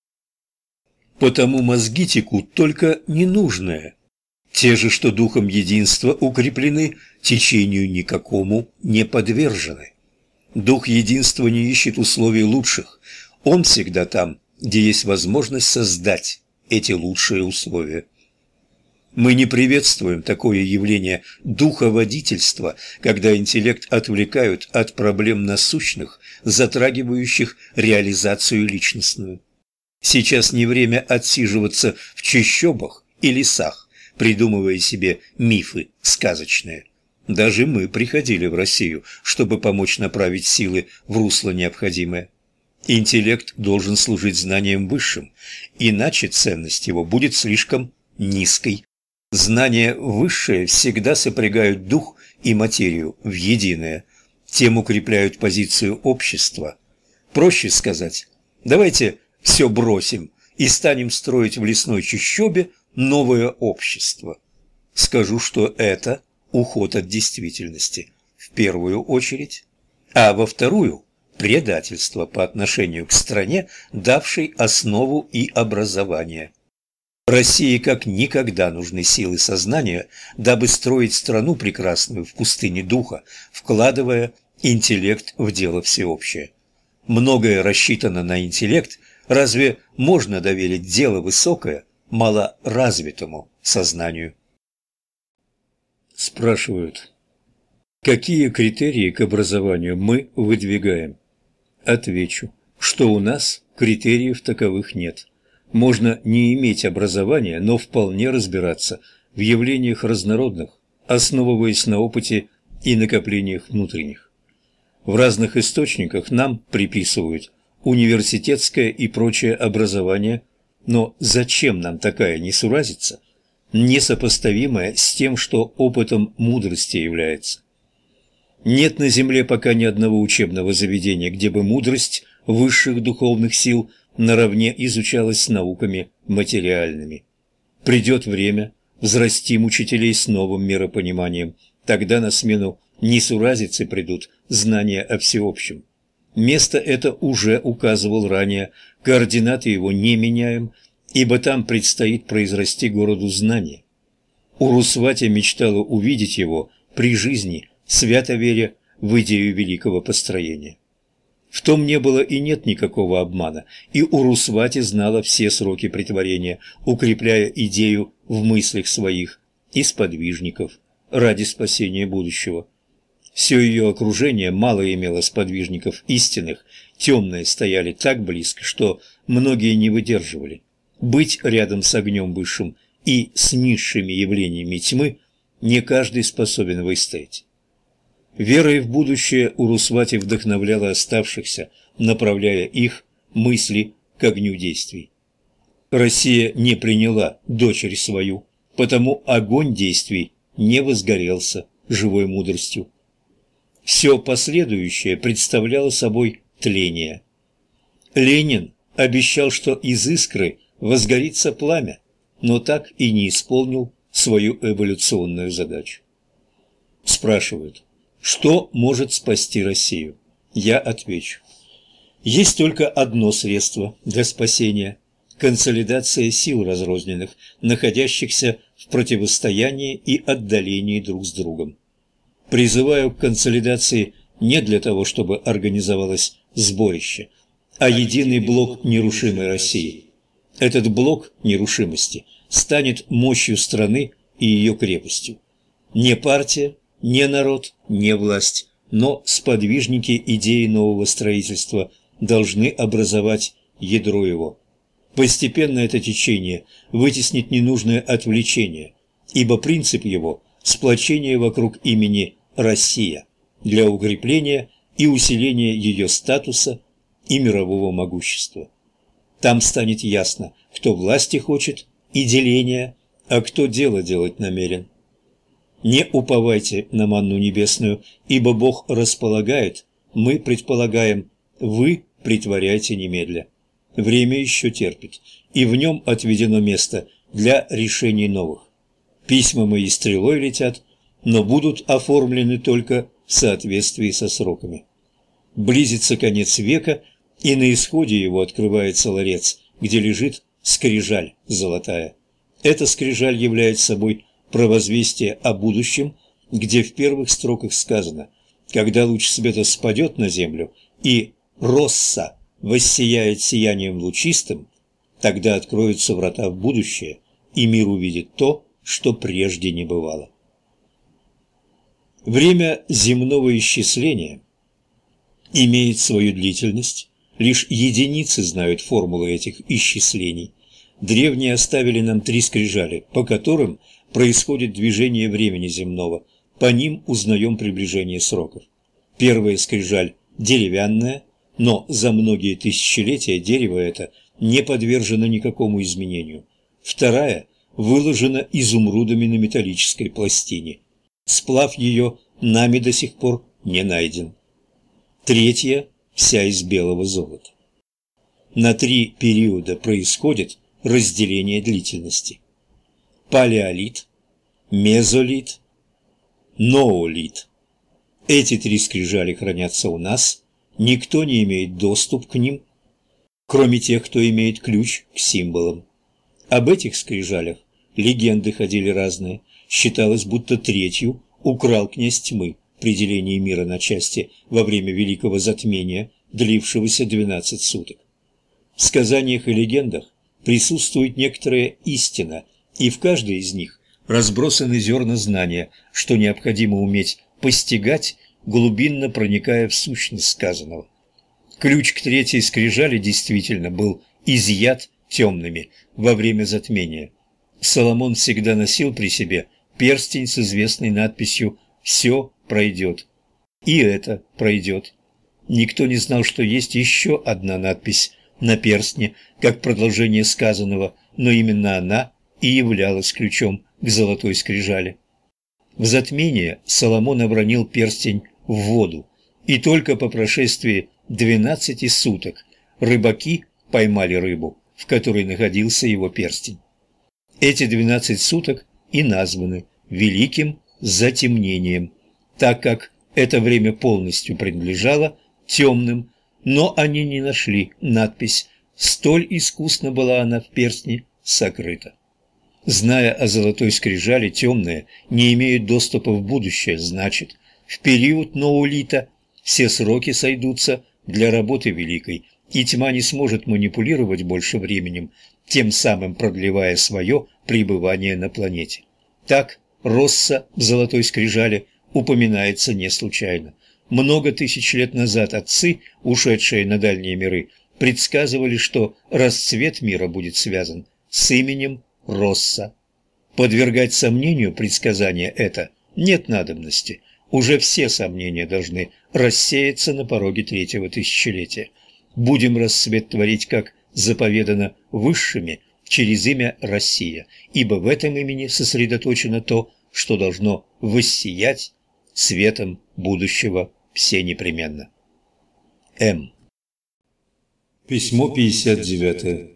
потому мозги текут только ненужное. Те же, что духом единства укреплены, течению никакому не подвержены. Дух единства не ищет условий лучших. Он всегда там, где есть возможность создать эти лучшие условия. Мы не приветствуем такое явление духоводительства, когда интеллект отвлекают от проблем насущных, затрагивающих реализацию личностную. Сейчас не время отсиживаться в чащобах и лесах, придумывая себе мифы сказочные. Даже мы приходили в Россию, чтобы помочь направить силы в русло необходимое. Интеллект должен служить знанием высшим, иначе ценность его будет слишком низкой. Знания высшие всегда сопрягают дух и материю в единое, тем укрепляют позицию общества. Проще сказать, давайте все бросим и станем строить в лесной чащобе новое общество. Скажу, что это уход от действительности в первую очередь, а во вторую – предательство по отношению к стране, давшей основу и образование. России как никогда нужны силы сознания, дабы строить страну прекрасную в пустыне духа, вкладывая интеллект в дело всеобщее. Многое рассчитано на интеллект, разве можно доверить дело высокое малоразвитому сознанию? Спрашивают, какие критерии к образованию мы выдвигаем? Отвечу, что у нас критериев таковых нет. Можно не иметь образования, но вполне разбираться в явлениях разнородных, основываясь на опыте и накоплениях внутренних. В разных источниках нам приписывают университетское и прочее образование, но зачем нам такая несуразица, несопоставимая с тем, что опытом мудрости является? Нет на земле пока ни одного учебного заведения, где бы мудрость высших духовных сил наравне изучалась с науками материальными. Придет время, взрастим учителей с новым миропониманием, тогда на смену несуразицы придут знания о всеобщем. Место это уже указывал ранее, координаты его не меняем, ибо там предстоит произрасти городу знания. Урусвати мечтала увидеть его при жизни, свято веря в идею великого построения. В том не было и нет никакого обмана, и Урусвати знала все сроки претворения, укрепляя идею в мыслях своих и сподвижников ради спасения будущего. Все ее окружение мало имело сподвижников истинных, темные стояли так близко, что многие не выдерживали. Быть рядом с огнем высшим и с низшими явлениями тьмы не каждый способен выстоять. Верой в будущее Урусвати вдохновляла оставшихся, направляя их мысли к огню действий. Россия не приняла дочерь свою, потому огонь действий не возгорелся живой мудростью. Все последующее представляло собой тление. Ленин обещал, что из искры возгорится пламя, но так и не исполнил свою эволюционную задачу. Спрашивают, что может спасти Россию? Я отвечу. Есть только одно средство для спасения – консолидация сил разрозненных, находящихся в противостоянии и отдалении друг с другом. Призываю к консолидации не для того, чтобы организовалось сборище, а единый блок нерушимой России. Этот блок нерушимости станет мощью страны и ее крепостью. Не партия, не народ, не власть, но сподвижники идеи нового строительства должны образовать ядро его. Постепенно это течение вытеснит ненужное отвлечение, ибо принцип его – сплочение вокруг имени Россия для укрепления и усиления ее статуса и мирового могущества. Там станет ясно, кто власти хочет и деления, а кто дело делать намерен. Не уповайте на манну небесную, ибо Бог располагает, мы предполагаем, вы притворяйте немедля. Время еще терпит, и в нем отведено место для решений новых. Письма мои стрелой летят, но будут оформлены только в соответствии со сроками. Близится конец века, и на исходе его открывается ларец, где лежит скрижаль золотая. Эта скрижаль является собой провозвестие о будущем, где в первых строках сказано: Когда луч света спадет на землю и росса воссияет сиянием лучистым, тогда откроются врата в будущее, и мир увидит то, что прежде не бывало. Время земного исчисления имеет свою длительность, лишь единицы знают формулы этих исчислений. Древние оставили нам три скрижали, по которым происходит движение времени земного, по ним узнаем приближение сроков. Первая скрижаль деревянная, но за многие тысячелетия дерево это не подвержено никакому изменению. Вторая выложена изумрудами на металлической пластине. Сплав ее нами до сих пор не найден. Третья вся из белого золота. На три периода происходит разделение длительности. Палеолит, мезолит, ноолит. Эти три скрижали хранятся у нас, никто не имеет доступ к ним, кроме тех, кто имеет ключ к символам. Об этих скрижалях легенды ходили разные. Считалось, будто третью украл князь тьмы при делении мира на части во время Великого Затмения, длившегося двенадцать суток. В сказаниях и легендах присутствует некоторая истина, и в каждой из них разбросаны зерна знания, что необходимо уметь постигать, глубинно проникая в сущность сказанного. Ключ к третьей скрижали действительно был изъят темными во время затмения. Соломон всегда носил при себе перстень с известной надписью «Все пройдет». И это пройдет. Никто не знал, что есть еще одна надпись на перстне, как продолжение сказанного, но именно она и являлась ключом к золотой скрижали. В затмение Соломон обронил перстень в воду, и только по прошествии двенадцати суток рыбаки поймали рыбу, в которой находился его перстень. Эти двенадцать суток и названы Великим Затемнением, так как это время полностью принадлежало темным, но они не нашли надпись, столь искусно была она в перстне сокрыта. Зная о золотой скрижали, темные не имеют доступа в будущее, значит, в период ноолита все сроки сойдутся для работы великой, и тьма не сможет манипулировать больше временем, тем самым продлевая свое пребывание на планете. Так, Росса в золотой скрижали упоминается не случайно. Много тысяч лет назад отцы, ушедшие на дальние миры, предсказывали, что расцвет мира будет связан с именем Росса. Подвергать сомнению предсказание это нет надобности. Уже все сомнения должны рассеяться на пороге третьего тысячелетия. Будем расцвет творить, как заповедано высшими, через имя Россия, ибо в этом имени сосредоточено то, что должно воссиять светом будущего всенепременно. М. Письмо пятьдесят девятое.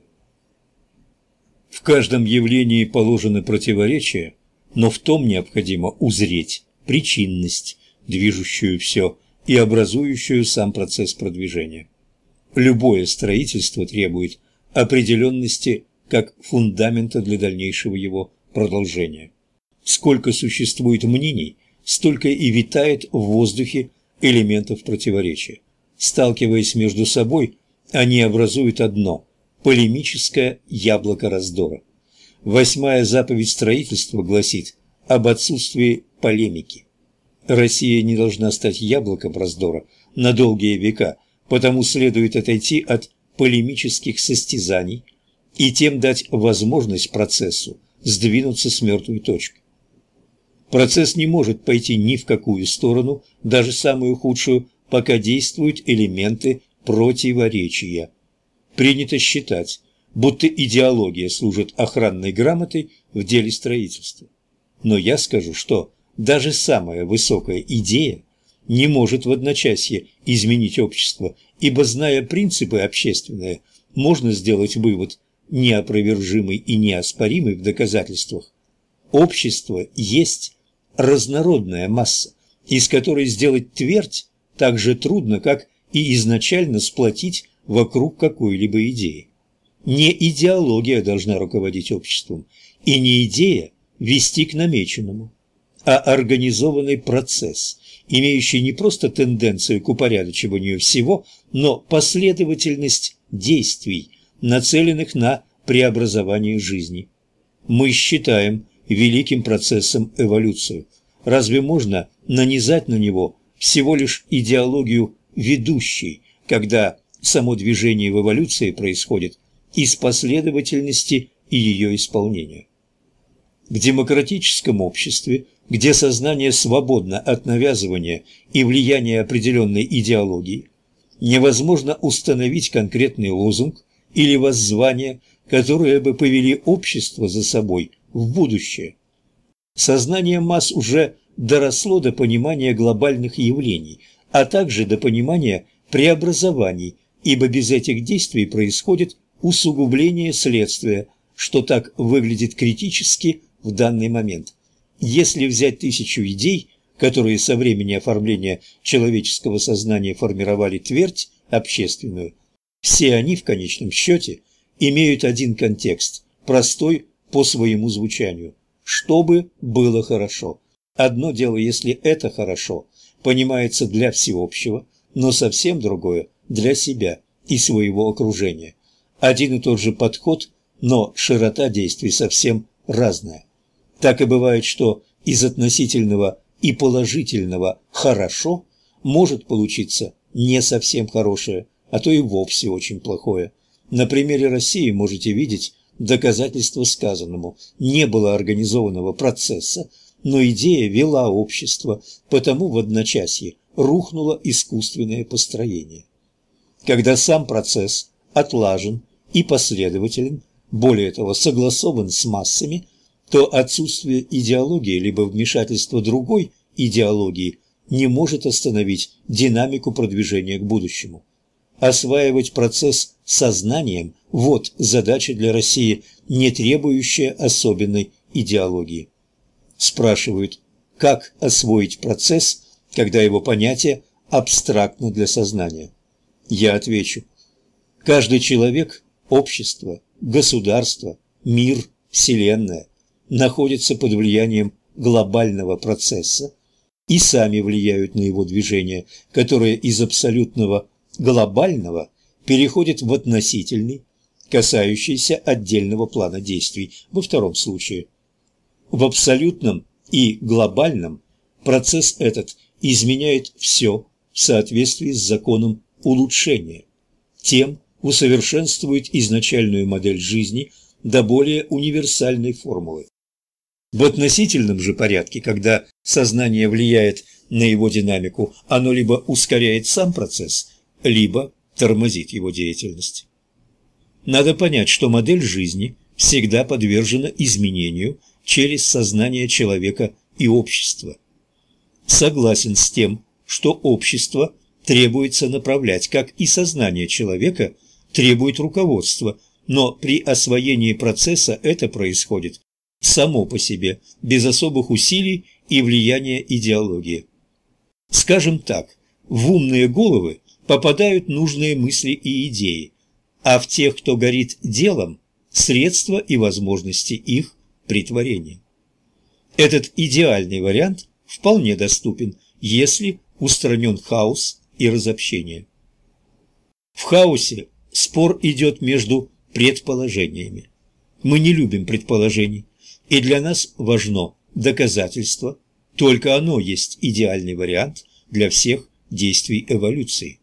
В каждом явлении положены противоречия, но в том необходимо узреть причинность, движущую все и образующую сам процесс продвижения. Любое строительство требует определенности как фундамента для дальнейшего его продолжения. Сколько существует мнений, столько и витает в воздухе элементов противоречия. Сталкиваясь между собой, они образуют одно – полемическое яблоко раздора. Восьмая заповедь строительства гласит об отсутствии полемики. Россия не должна стать яблоком раздора на долгие века, потому следует отойти от полемических состязаний и тем дать возможность процессу сдвинуться с мертвой точки. Процесс не может пойти ни в какую сторону, даже самую худшую, пока действуют элементы противоречия. Принято считать, будто идеология служит охранной грамотой в деле строительства. Но я скажу, что даже самая высокая идея не может в одночасье изменить общество, ибо, зная принципы общественные, можно сделать вывод, неопровержимый и неоспоримый в доказательствах. Общество есть разнородная масса, из которой сделать твердь так же трудно, как и изначально сплотить вокруг какой-либо идеи. Не идеология должна руководить обществом, и не идея вести к намеченному, а организованный процесс, имеющий не просто тенденцию к упорядочиванию всего, но последовательность действий, нацеленных на преобразование жизни. Мы считаем великим процессом эволюцию. Разве можно нанизать на него всего лишь идеологию ведущей, когда само движение в эволюции происходит из последовательности и ее исполнения? В демократическом обществе, где сознание свободно от навязывания и влияния определенной идеологии, невозможно установить конкретный лозунг или воззвание, которые бы повели общество за собой в будущее. Сознание масс уже доросло до понимания глобальных явлений, а также до понимания преобразований, ибо без этих действий происходит усугубление следствия, что так выглядит критически в данный момент. Если взять тысячу идей, которые со времени оформления человеческого сознания формировали твердь общественную, все они в конечном счете имеют один контекст, простой по своему звучанию: чтобы было хорошо. Одно дело, если это хорошо понимается для всеобщего, но совсем другое для себя и своего окружения. Один и тот же подход, но широта действий совсем разная. Так и бывает, что из относительного и положительного «хорошо» может получиться не совсем хорошее, а то и вовсе очень плохое. На примере России можете видеть доказательство сказанному. Не было организованного процесса, но идея вела общество, потому в одночасье рухнуло искусственное построение. Когда сам процесс отлажен и последователен, более того, согласован с массами, то отсутствие идеологии либо вмешательство другой идеологии не может остановить динамику продвижения к будущему. Осваивать процесс сознанием – вот задача для России, не требующая особенной идеологии. Спрашивают, как освоить процесс, когда его понятие абстрактно для сознания? Я отвечу: каждый человек, общество, государство, мир, вселенная находятся под влиянием глобального процесса и сами влияют на его движение, которое из абсолютного глобального переходит в относительный, касающийся отдельного плана действий во втором случае. В абсолютном и глобальном процесс этот изменяет все в соответствии с законом улучшения. Тем усовершенствует изначальную модель жизни до более универсальной формулы. В относительном же порядке, когда сознание влияет на его динамику, оно либо ускоряет сам процесс, либо тормозит его деятельность. Надо понять, что модель жизни всегда подвержена изменению через сознание человека и общества. Согласен с тем, что общество требуется направлять, как и сознание человека требует руководства, но при освоении процесса это происходит само по себе, без особых усилий и влияния идеологии. Скажем так, в умные головы попадают нужные мысли и идеи, а в тех, кто горит делом, средства и возможности их претворения. Этот идеальный вариант вполне доступен, если устранен хаос и разобщение. В хаосе спор идет между предположениями. Мы не любим предположений, и для нас важно доказательство, только оно есть идеальный вариант для всех действий эволюции.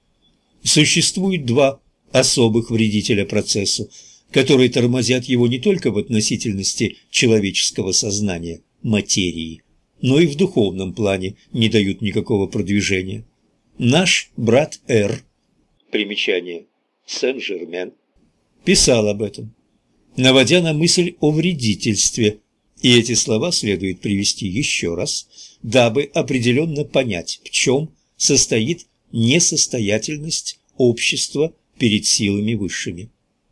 Существует два особых вредителя процессу, которые тормозят его не только в относительности человеческого сознания, материи, но и в духовном плане не дают никакого продвижения. Наш брат Р, примечание, Сен-Жермен, писал об этом, наводя на мысль о вредительстве, и эти слова следует привести еще раз, дабы определенно понять, в чем состоит несостоятельность общества перед силами высшими.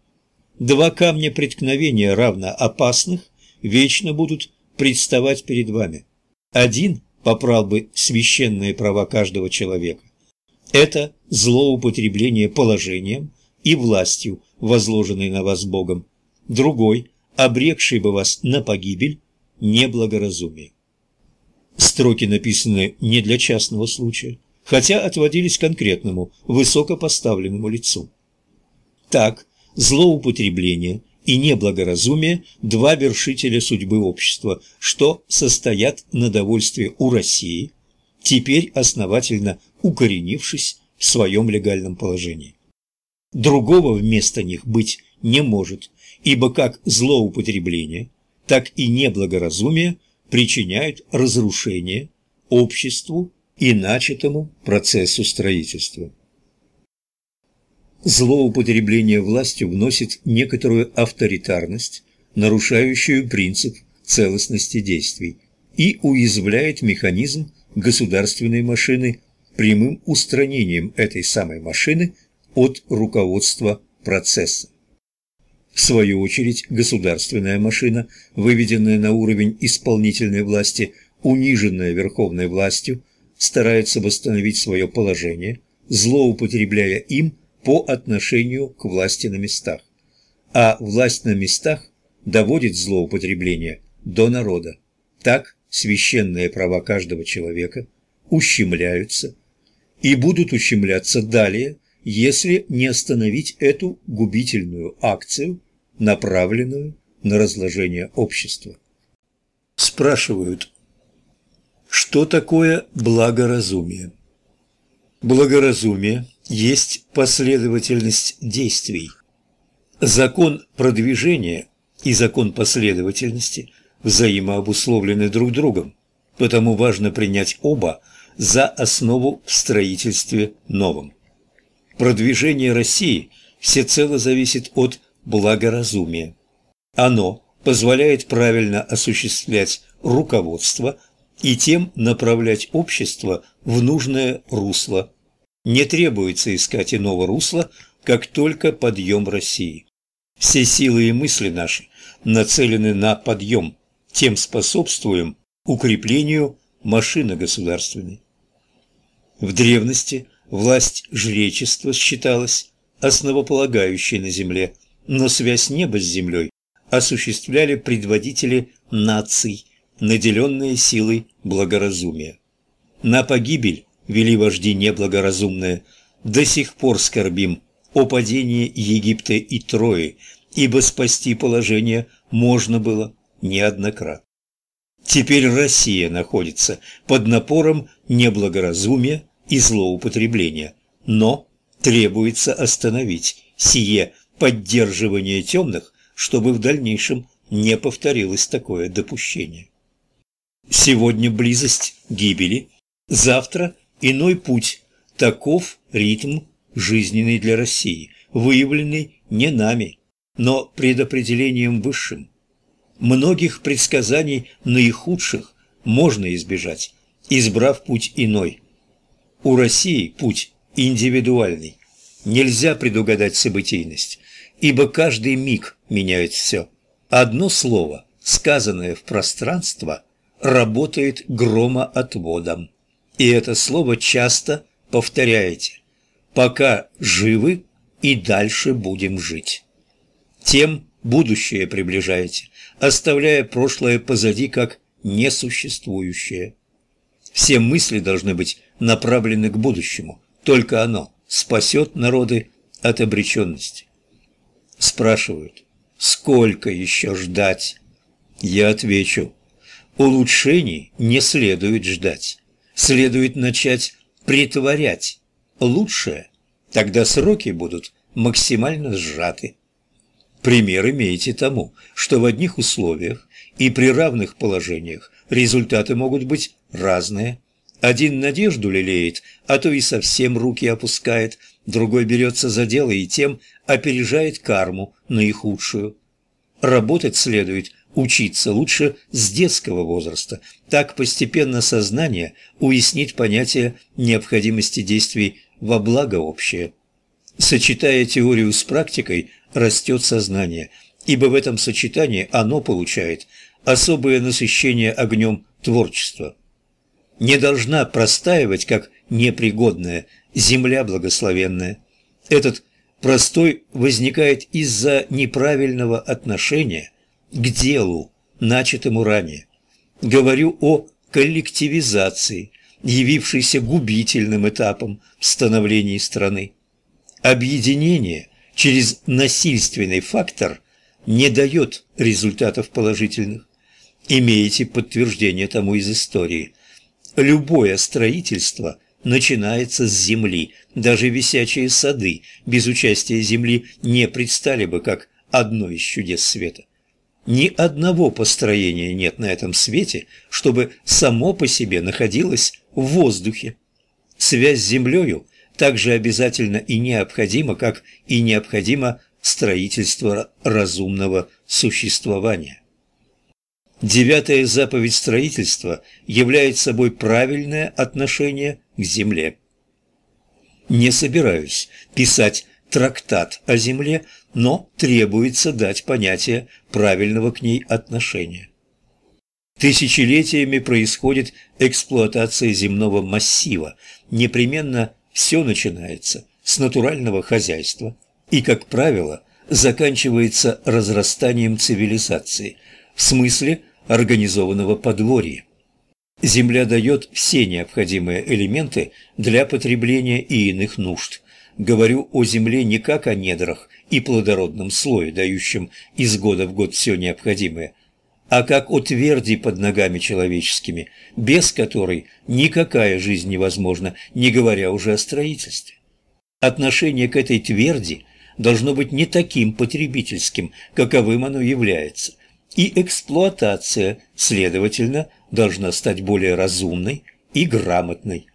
Два камня преткновения равно опасных вечно будут представать перед вами. Один попрал бы священные права каждого человека. Это злоупотребление положением и властью, возложенной на вас Богом. Другой, обрекший бы вас на погибель, неблагоразумие. Строки написаны не для частного случая, хотя отводились конкретному, высокопоставленному лицу. Так, злоупотребление и неблагоразумие – два вершителя судьбы общества, что состоят на довольстве у России, теперь основательно укоренившись в своем легальном положении. Другого вместо них быть не может, ибо как злоупотребление, так и неблагоразумие причиняют разрушение обществу и начатому процессу строительства. Злоупотребление властью вносит некоторую авторитарность, нарушающую принцип целостности действий, и уязвляет механизм государственной машины прямым устранением этой самой машины от руководства процесса. В свою очередь, государственная машина, выведенная на уровень исполнительной власти, униженная верховной властью, старается восстановить свое положение, злоупотребляя им по отношению к власти на местах. А власть на местах доводит злоупотребление до народа. Так священные права каждого человека ущемляются и будут ущемляться далее, если не остановить эту губительную акцию, направленную на разложение общества. Спрашивают, что такое благоразумие? Благоразумие есть последовательность действий. Закон продвижения и закон последовательности взаимообусловлены друг другом, потому важно принять оба за основу в строительстве новом. Продвижение России всецело зависит от благоразумия. Оно позволяет правильно осуществлять руководство и тем направлять общество в нужное русло. Не требуется искать иного русла, как только подъем России. Все силы и мысли наши нацелены на подъем, тем способствуем укреплению машины государственной. В древности власть жречества считалась основополагающей на земле, но связь неба с землей осуществляли предводители наций, наделенные силой благоразумия. На погибель вели вожди неблагоразумные. До сих пор скорбим о падении Египта и Трои, ибо спасти положение можно было неоднократно. Теперь Россия находится под напором неблагоразумия и злоупотребления, но требуется остановить сие поддерживание темных, чтобы в дальнейшем не повторилось такое допущение. Сегодня близость гибели, завтра иной путь. Таков ритм жизненный для России, выявленный не нами, но предопределением высшим. Многих предсказаний наихудших можно избежать, избрав путь иной. У России путь индивидуальный. Нельзя предугадать событийность, ибо каждый миг меняет все. Одно слово, сказанное в пространство, работает громоотводом. И это слово часто повторяете. Пока живы и дальше будем жить. Тем будущее приближаете, оставляя прошлое позади как несуществующее. Все мысли должны быть направлены к будущему, только оно спасет народы от обреченности. Спрашивают, сколько еще ждать? Я отвечу, улучшений не следует ждать, следует начать претворять лучшее, тогда сроки будут максимально сжаты. Пример имеете тому, что в одних условиях и при равных положениях результаты могут быть разные. Один надежду лелеет, а то и совсем руки опускает, другой берется за дело и тем опережает карму наихудшую. Работать следует, учиться лучше с детского возраста, так постепенно сознание уяснит понятие необходимости действий во благо общее. Сочетая теорию с практикой, растет сознание, ибо в этом сочетании оно получает особое насыщение огнем творчества. Не должна простаивать, как непригодная, земля благословенная. Этот простой возникает из-за неправильного отношения к делу, начатому ранее. Говорю о коллективизации, явившейся губительным этапом в становлении страны. Объединение через насильственный фактор не дает результатов положительных. Имеете подтверждение тому из истории. Любое строительство начинается с земли. Даже висячие сады без участия земли не предстали бы как одно из чудес света. Ни одного построения нет на этом свете, чтобы само по себе находилось в воздухе. Связь с землею так же обязательно и необходима, как и необходимо строительство разумного существования. Девятая заповедь строительства является собой правильное отношение к земле. Не собираюсь писать трактат о земле, но требуется дать понятие правильного к ней отношения. Тысячелетиями происходит эксплуатация земного массива. Непременно все начинается с натурального хозяйства и, как правило, заканчивается разрастанием цивилизации, в смысле организованного подворья. Земля дает все необходимые элементы для потребления и иных нужд. Говорю о земле не как о недрах и плодородном слое, дающем из года в год все необходимое, а как о тверди под ногами человеческими, без которой никакая жизнь невозможна, не говоря уже о строительстве. Отношение к этой тверди должно быть не таким потребительским, каковым оно является, и эксплуатация, следовательно, должна стать более разумной и грамотной.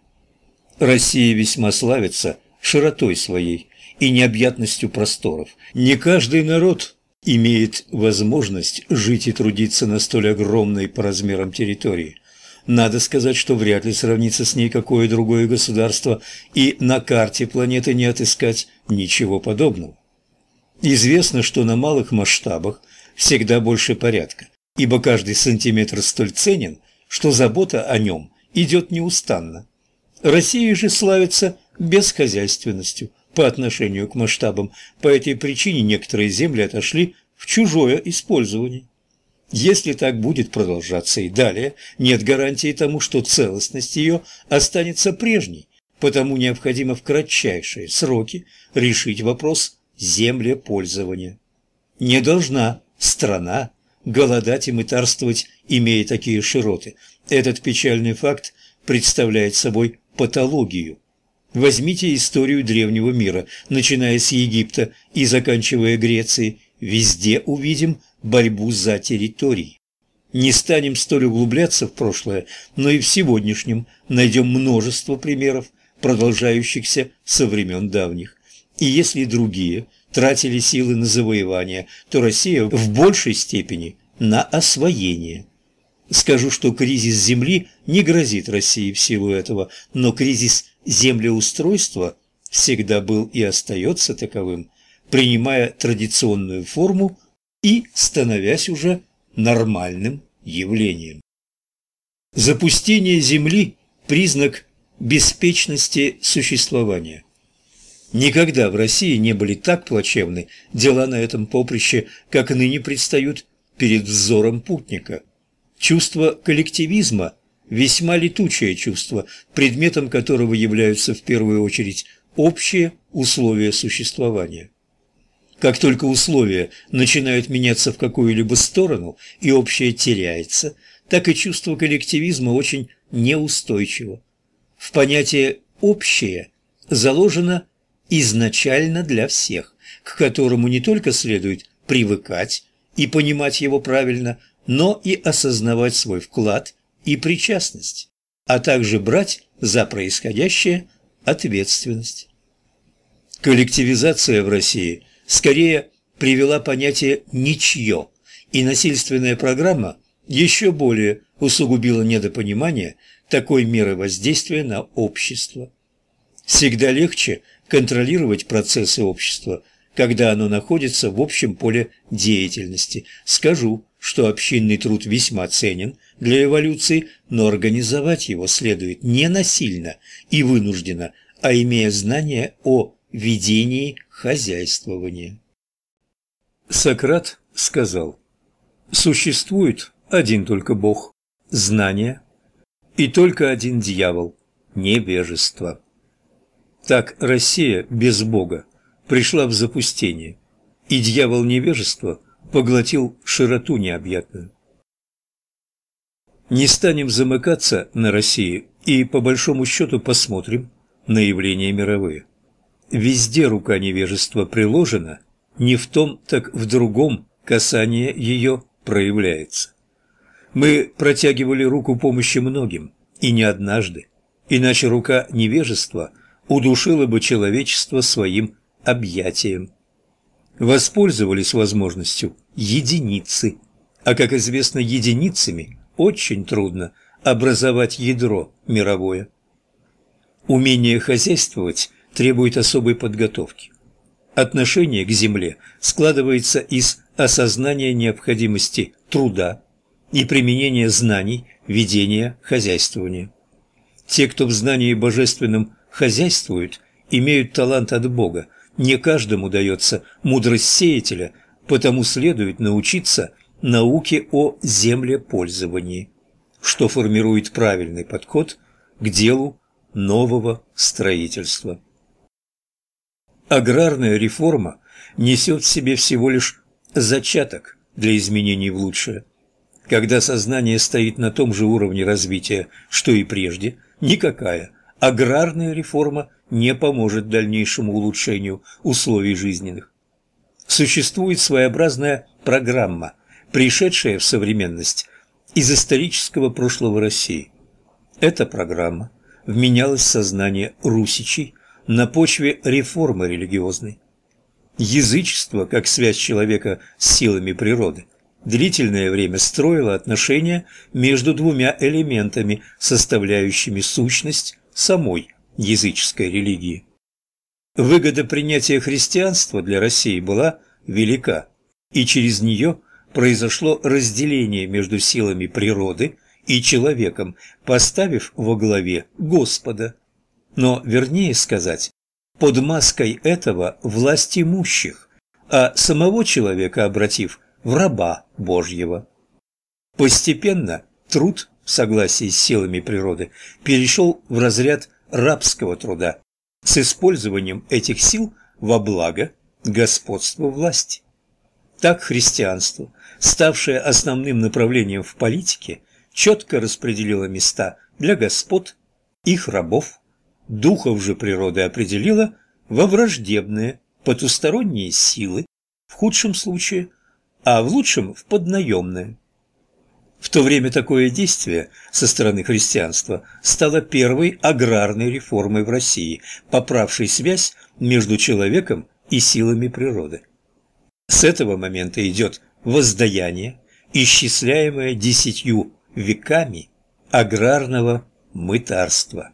Россия весьма славится широтой своей и необъятностью просторов. Не каждый народ имеет возможность жить и трудиться на столь огромной по размерам территории. Надо сказать, что вряд ли сравнится с ней какое другое государство, и на карте планеты не отыскать ничего подобного. Известно, что на малых масштабах всегда больше порядка, ибо каждый сантиметр столь ценен, что забота о нем идет неустанно. Россия же славится бесхозяйственностью по отношению к масштабам. По этой причине некоторые земли отошли в чужое использование. Если так будет продолжаться и далее, нет гарантии тому, что целостность ее останется прежней, потому необходимо в кратчайшие сроки решить вопрос землепользования. Не должна страна голодать и мытарствовать, имея такие широты. Этот печальный факт представляет собой патологию. Возьмите историю древнего мира, начиная с Египта и заканчивая Грецией, везде увидим борьбу за территории. Не станем столь углубляться в прошлое, но и в сегодняшнем найдем множество примеров, продолжающихся со времен давних. И если другие тратили силы на завоевание, то Россия в большей степени на освоение. Скажу, что кризис земли не грозит России в силу этого, но кризис землеустройства всегда был и остается таковым, принимая традиционную форму и становясь уже нормальным явлением. Запустение земли – признак беспечности существования. Никогда в России не были так плачевны дела на этом поприще, как ныне предстают перед взором путника. Чувство коллективизма – весьма летучее чувство, предметом которого являются в первую очередь общие условия существования. Как только условия начинают меняться в какую-либо сторону и общее теряется, так и чувство коллективизма очень неустойчиво. В понятие «общее» заложено изначально для всех, к которому не только следует привыкать и понимать его правильно, но и осознавать свой вклад и причастность, а также брать за происходящее ответственность. Коллективизация в России скорее привела понятие «ничье», и насильственная программа еще более усугубила недопонимание такой меры воздействия на общество. Всегда легче контролировать процессы общества, когда оно находится в общем поле деятельности. Скажу, что общинный труд весьма ценен для эволюции, но организовать его следует не насильно и вынужденно, а имея знания о ведении хозяйствования. Сократ сказал: «Существует один только Бог – знание, и только один дьявол – невежество. Так Россия без Бога пришла в запустение, и дьявол невежества поглотил широту необъятную. Не станем замыкаться на России и, по большому счету, посмотрим на явления мировые. Везде рука невежества приложена, не в том, так в другом касание ее проявляется. Мы протягивали руку помощи многим, и не однажды, иначе рука невежества удушила бы человечество своим объятием. Воспользовались возможностью единицы, а, как известно, единицами очень трудно образовать ядро мировое. Умение хозяйствовать требует особой подготовки. Отношение к земле складывается из осознания необходимости труда и применения знаний ведения хозяйствования. Те, кто в знании божественном хозяйствуют, имеют талант от Бога. Не каждому дается мудрость сеятеля, потому следует научиться науке о землепользовании, что формирует правильный подход к делу нового строительства. Аграрная реформа несет в себе всего лишь зачаток для изменений в лучшее. Когда сознание стоит на том же уровне развития, что и прежде, никакая аграрная реформа не поможет дальнейшему улучшению условий жизненных. Существует своеобразная программа, пришедшая в современность из исторического прошлого России. Эта программа вменялась в сознание русичей на почве реформы религиозной. Язычество, как связь человека с силами природы, длительное время строило отношения между двумя элементами, составляющими сущность самой языческой религии. Выгода принятия христианства для России была велика, и через нее произошло разделение между силами природы и человеком, поставив во главе Господа. Но, вернее сказать, под маской этого власть имущих, а самого человека обратив в раба Божьего. Постепенно труд, в согласии с силами природы, перешел в разряд рабского труда с использованием этих сил во благо господства власти. Так христианство, ставшее основным направлением в политике, четко распределило места для господ, их рабов, духов же природы определило во враждебные потусторонние силы, в худшем случае, а в лучшем – в поднаемное. В то время такое действие со стороны христианства стало первой аграрной реформой в России, поправшей связь между человеком и силами природы. С этого момента идет воздаяние, исчисляемое десятью веками аграрного мытарства.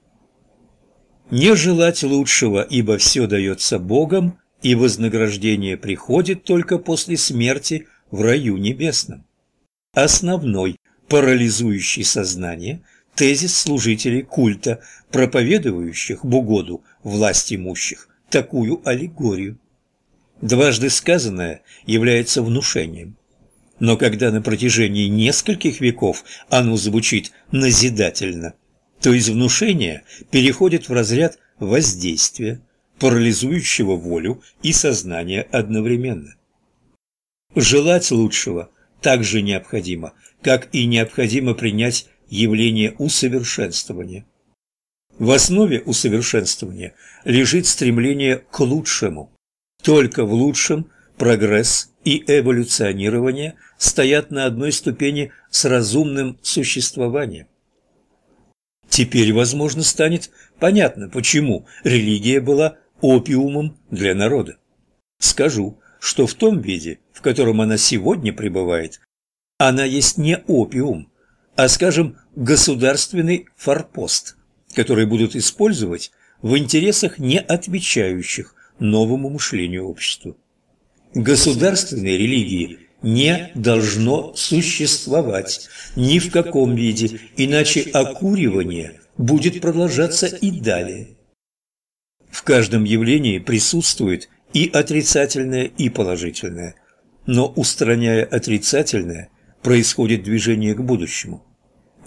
Не желать лучшего, ибо все дается Богом, и вознаграждение приходит только после смерти в раю небесном. Основной, парализующий сознание, тезис служителей культа, проповедующих в угоду власть имущих такую аллегорию. Дважды сказанное является внушением. Но когда на протяжении нескольких веков оно звучит назидательно, то из внушения переходит в разряд воздействия, парализующего волю и сознание одновременно. Желать лучшего так же необходимо, как и необходимо принять явление усовершенствования. В основе усовершенствования лежит стремление к лучшему. Только в лучшем прогресс и эволюционирование стоят на одной ступени с разумным существованием. Теперь, возможно, станет понятно, почему религия была опиумом для народа. Скажу, что в том виде, в котором она сегодня пребывает, она есть не опиум, а, скажем, государственный форпост, который будут использовать в интересах, не отвечающих новому мышлению общества. Государственной религии не должно существовать ни в каком виде, иначе окуривание будет продолжаться и далее. В каждом явлении присутствует и отрицательное, и положительное, но, устраняя отрицательное, происходит движение к будущему.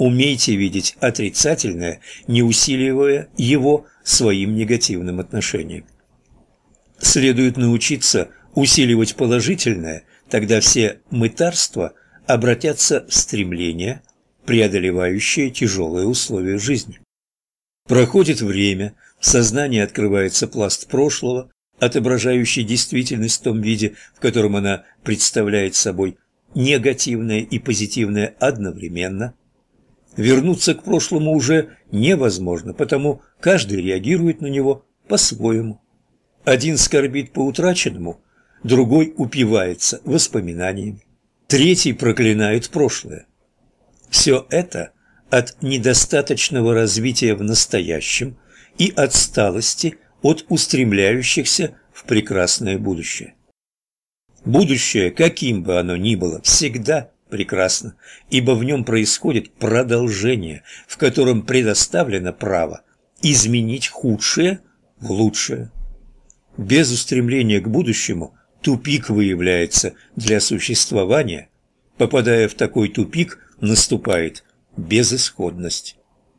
Умейте видеть отрицательное, не усиливая его своим негативным отношением. Следует научиться усиливать положительное, тогда все мытарства обратятся в стремление, преодолевающее тяжелые условия жизни. Проходит время, в сознании открывается пласт прошлого, отображающий действительность в том виде, в котором она представляет собой негативное и позитивное одновременно. Вернуться к прошлому уже невозможно, потому каждый реагирует на него по-своему. Один скорбит по утраченному, другой упивается воспоминаниями, третий проклинает прошлое. Все это от недостаточного развития в настоящем и отсталости от устремляющихся в прекрасное будущее. Будущее, каким бы оно ни было, всегда прекрасно, ибо в нем происходит продолжение, в котором предоставлено право изменить худшее в лучшее. Без устремления к будущему тупик выявляется для существования. Попадая в такой тупик, наступает безысходность.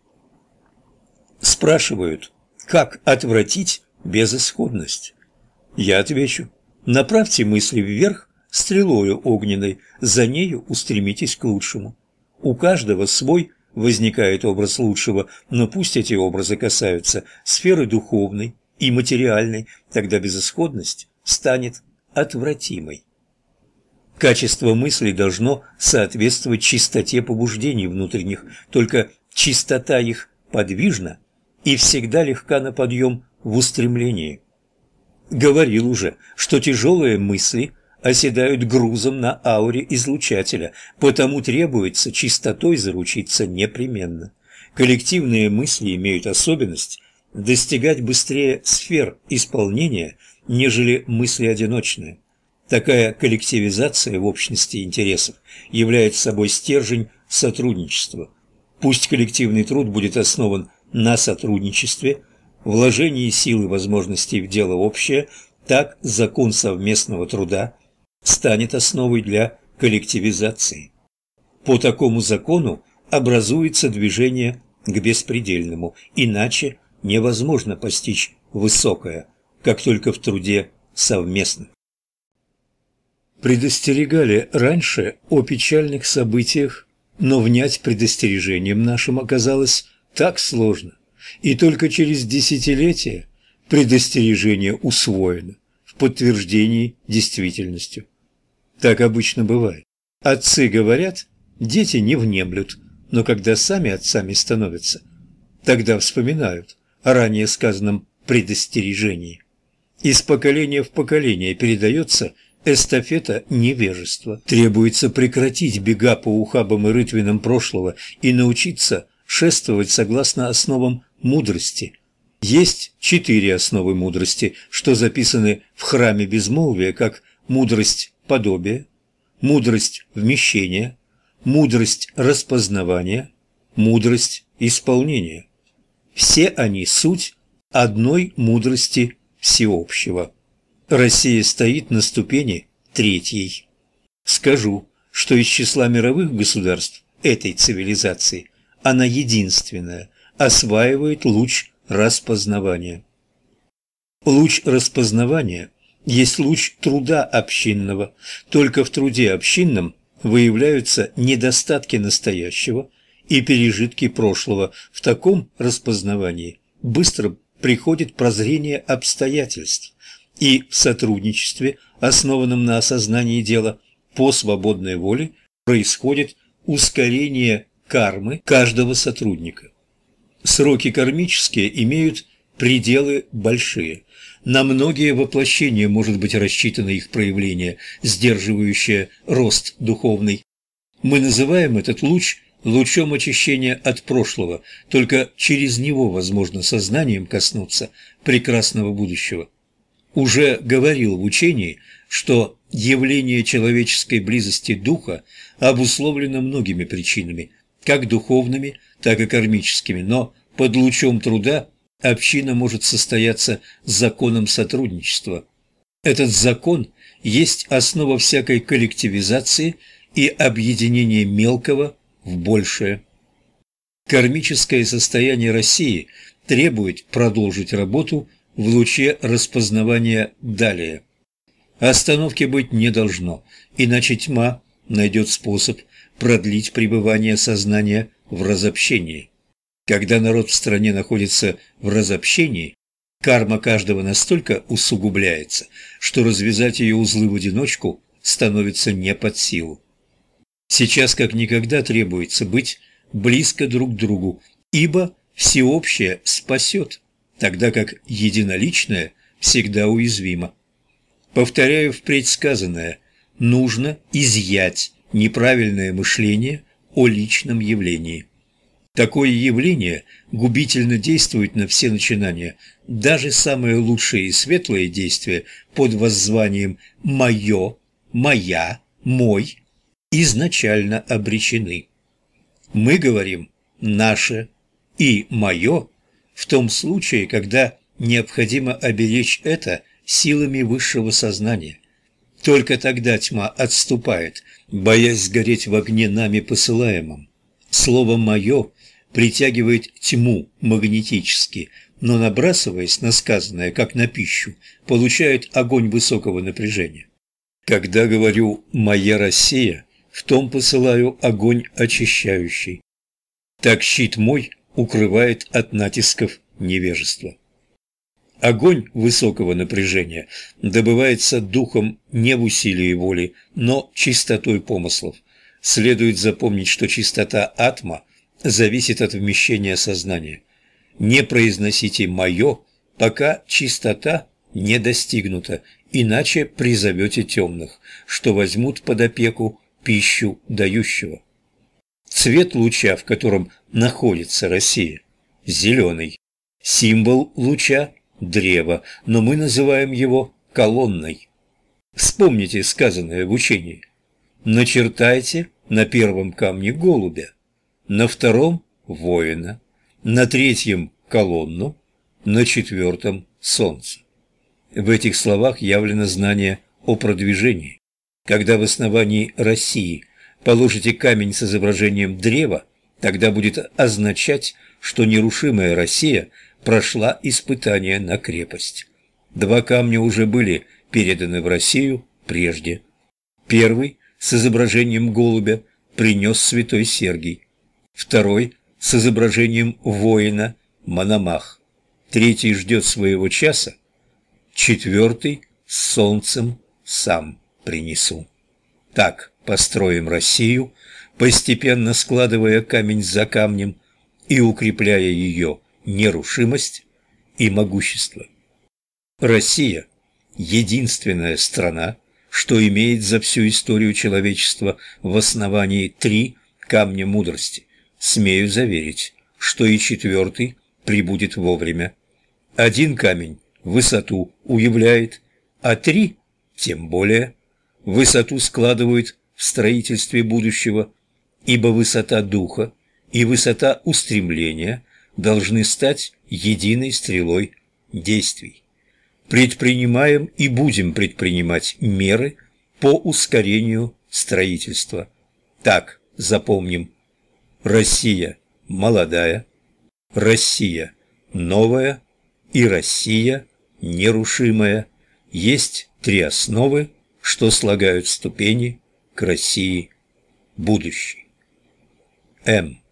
Спрашивают, как отвратить безысходность? Я отвечу: направьте мысли вверх стрелою огненной, за нею устремитесь к лучшему. У каждого свой возникает образ лучшего, но пусть эти образы касаются сферы духовной и материальной, тогда безысходность станет отвратимой. Качество мыслей должно соответствовать чистоте побуждений внутренних, только чистота их подвижна и всегда легка на подъем в устремлении. Говорил уже, что тяжелые мысли оседают грузом на ауре излучателя, потому требуется чистотой заручиться непременно. Коллективные мысли имеют особенность достигать быстрее сфер исполнения, нежели мысли одиночные. Такая коллективизация в общности интересов является собой стержень сотрудничества. Пусть коллективный труд будет основан на сотрудничестве, вложении сил и возможностей в дело общее, так закон совместного труда станет основой для коллективизации. По такому закону образуется движение к беспредельному, иначе невозможно постичь высокое, как только в труде совместно. Предостерегали раньше о печальных событиях, но внять предостережением нашим оказалось так сложно, и только через десятилетия предостережение усвоено в подтверждении действительностью. Так обычно бывает. Отцы говорят, дети не внемлют, но когда сами отцами становятся, тогда вспоминают о ранее сказанном предостережении. Из поколения в поколение передается эстафета невежества. Требуется прекратить бега по ухабам и рытвинам прошлого и научиться шествовать согласно основам мудрости. Есть четыре основы мудрости, что записаны в храме безмолвия, как мудрость подобия, мудрость вмещения, мудрость распознавания, мудрость исполнения. Все они суть одной мудрости всеобщего. Россия стоит на ступени третьей. Скажу, что из числа мировых государств этой цивилизации она единственная осваивает луч распознавания. Луч распознавания есть луч труда общинного. Только в труде общинном выявляются недостатки настоящего и пережитки прошлого. В таком распознавании быстро приходит прозрение обстоятельств, и в сотрудничестве, основанном на осознании дела по свободной воле, происходит ускорение кармы каждого сотрудника. Сроки кармические имеют пределы большие. На многие воплощения может быть рассчитано их проявление, сдерживающее рост духовный. Мы называем этот луч лучом очищения от прошлого, только через него возможно сознанием коснуться прекрасного будущего. Уже говорил в учении, что явление человеческой близости духа обусловлено многими причинами, как духовными, так и кармическими, но под лучом труда община может состояться законом сотрудничества. Этот закон есть основа всякой коллективизации и объединения мелкого в большее. Кармическое состояние России требует продолжить работу в луче распознавания далее. Остановки быть не должно, иначе тьма найдет способ продлить пребывание сознания в разобщении. Когда народ в стране находится в разобщении, карма каждого настолько усугубляется, что развязать ее узлы в одиночку становится не под силу. Сейчас как никогда требуется быть близко друг к другу, ибо всеобщее спасет, тогда как единоличное всегда уязвимо. Повторяю впредь сказанное, нужно изъять неправильное мышление о личном явлении. Такое явление губительно действует на все начинания. Даже самые лучшие и светлые действия под воззванием «моё», «моя», «мой» изначально обречены. Мы говорим «наше» и «моё» в том случае, когда необходимо оберечь это силами высшего сознания. Только тогда тьма отступает, боясь сгореть в огне нами посылаемом. Слово «моё» притягивает тьму магнетически, но, набрасываясь на сказанное, как на пищу, получает огонь высокого напряжения. Когда говорю «моя Россия», в том посылаю огонь очищающий. Так щит мой укрывает от натисков невежества. Огонь высокого напряжения добывается духом не в усилии воли, но чистотой помыслов. Следует запомнить, что чистота атма зависит от вмещения сознания. Не произносите «моё», пока чистота не достигнута, иначе призовете темных, что возьмут под опеку пищу дающего. Цвет луча, в котором находится Россия, зеленый. Символ луча – древо, но мы называем его колонной. Вспомните сказанное в учении. Начертайте на первом камне голубя, на втором – воина, на третьем – колонну, на четвертом – солнце. В этих словах явлено знание о продвижении. Когда в основании России положите камень с изображением древа, тогда будет означать, что нерушимая Россия прошла испытание на крепость. Два камня уже были переданы в Россию прежде. Первый с изображением голубя принес святой Сергий, второй с изображением воина Мономах, третий ждет своего часа, четвертый с солнцем сам принесу. Так построим Россию, постепенно складывая камень за камнем и укрепляя ее нерушимость и могущество. Россия – единственная страна, что имеет за всю историю человечества в основании три камня мудрости. Смею заверить, что и четвертый прибудет вовремя. Один камень высоту уявляет, а три, тем более, высоту складывают в строительстве будущего, ибо высота духа и высота устремления должны стать единой стрелой действий. Предпринимаем и будем предпринимать меры по ускорению строительства. Так запомним: Россия молодая, Россия новая и Россия нерушимая. Есть три основы, что слагают ступени к России будущей. М.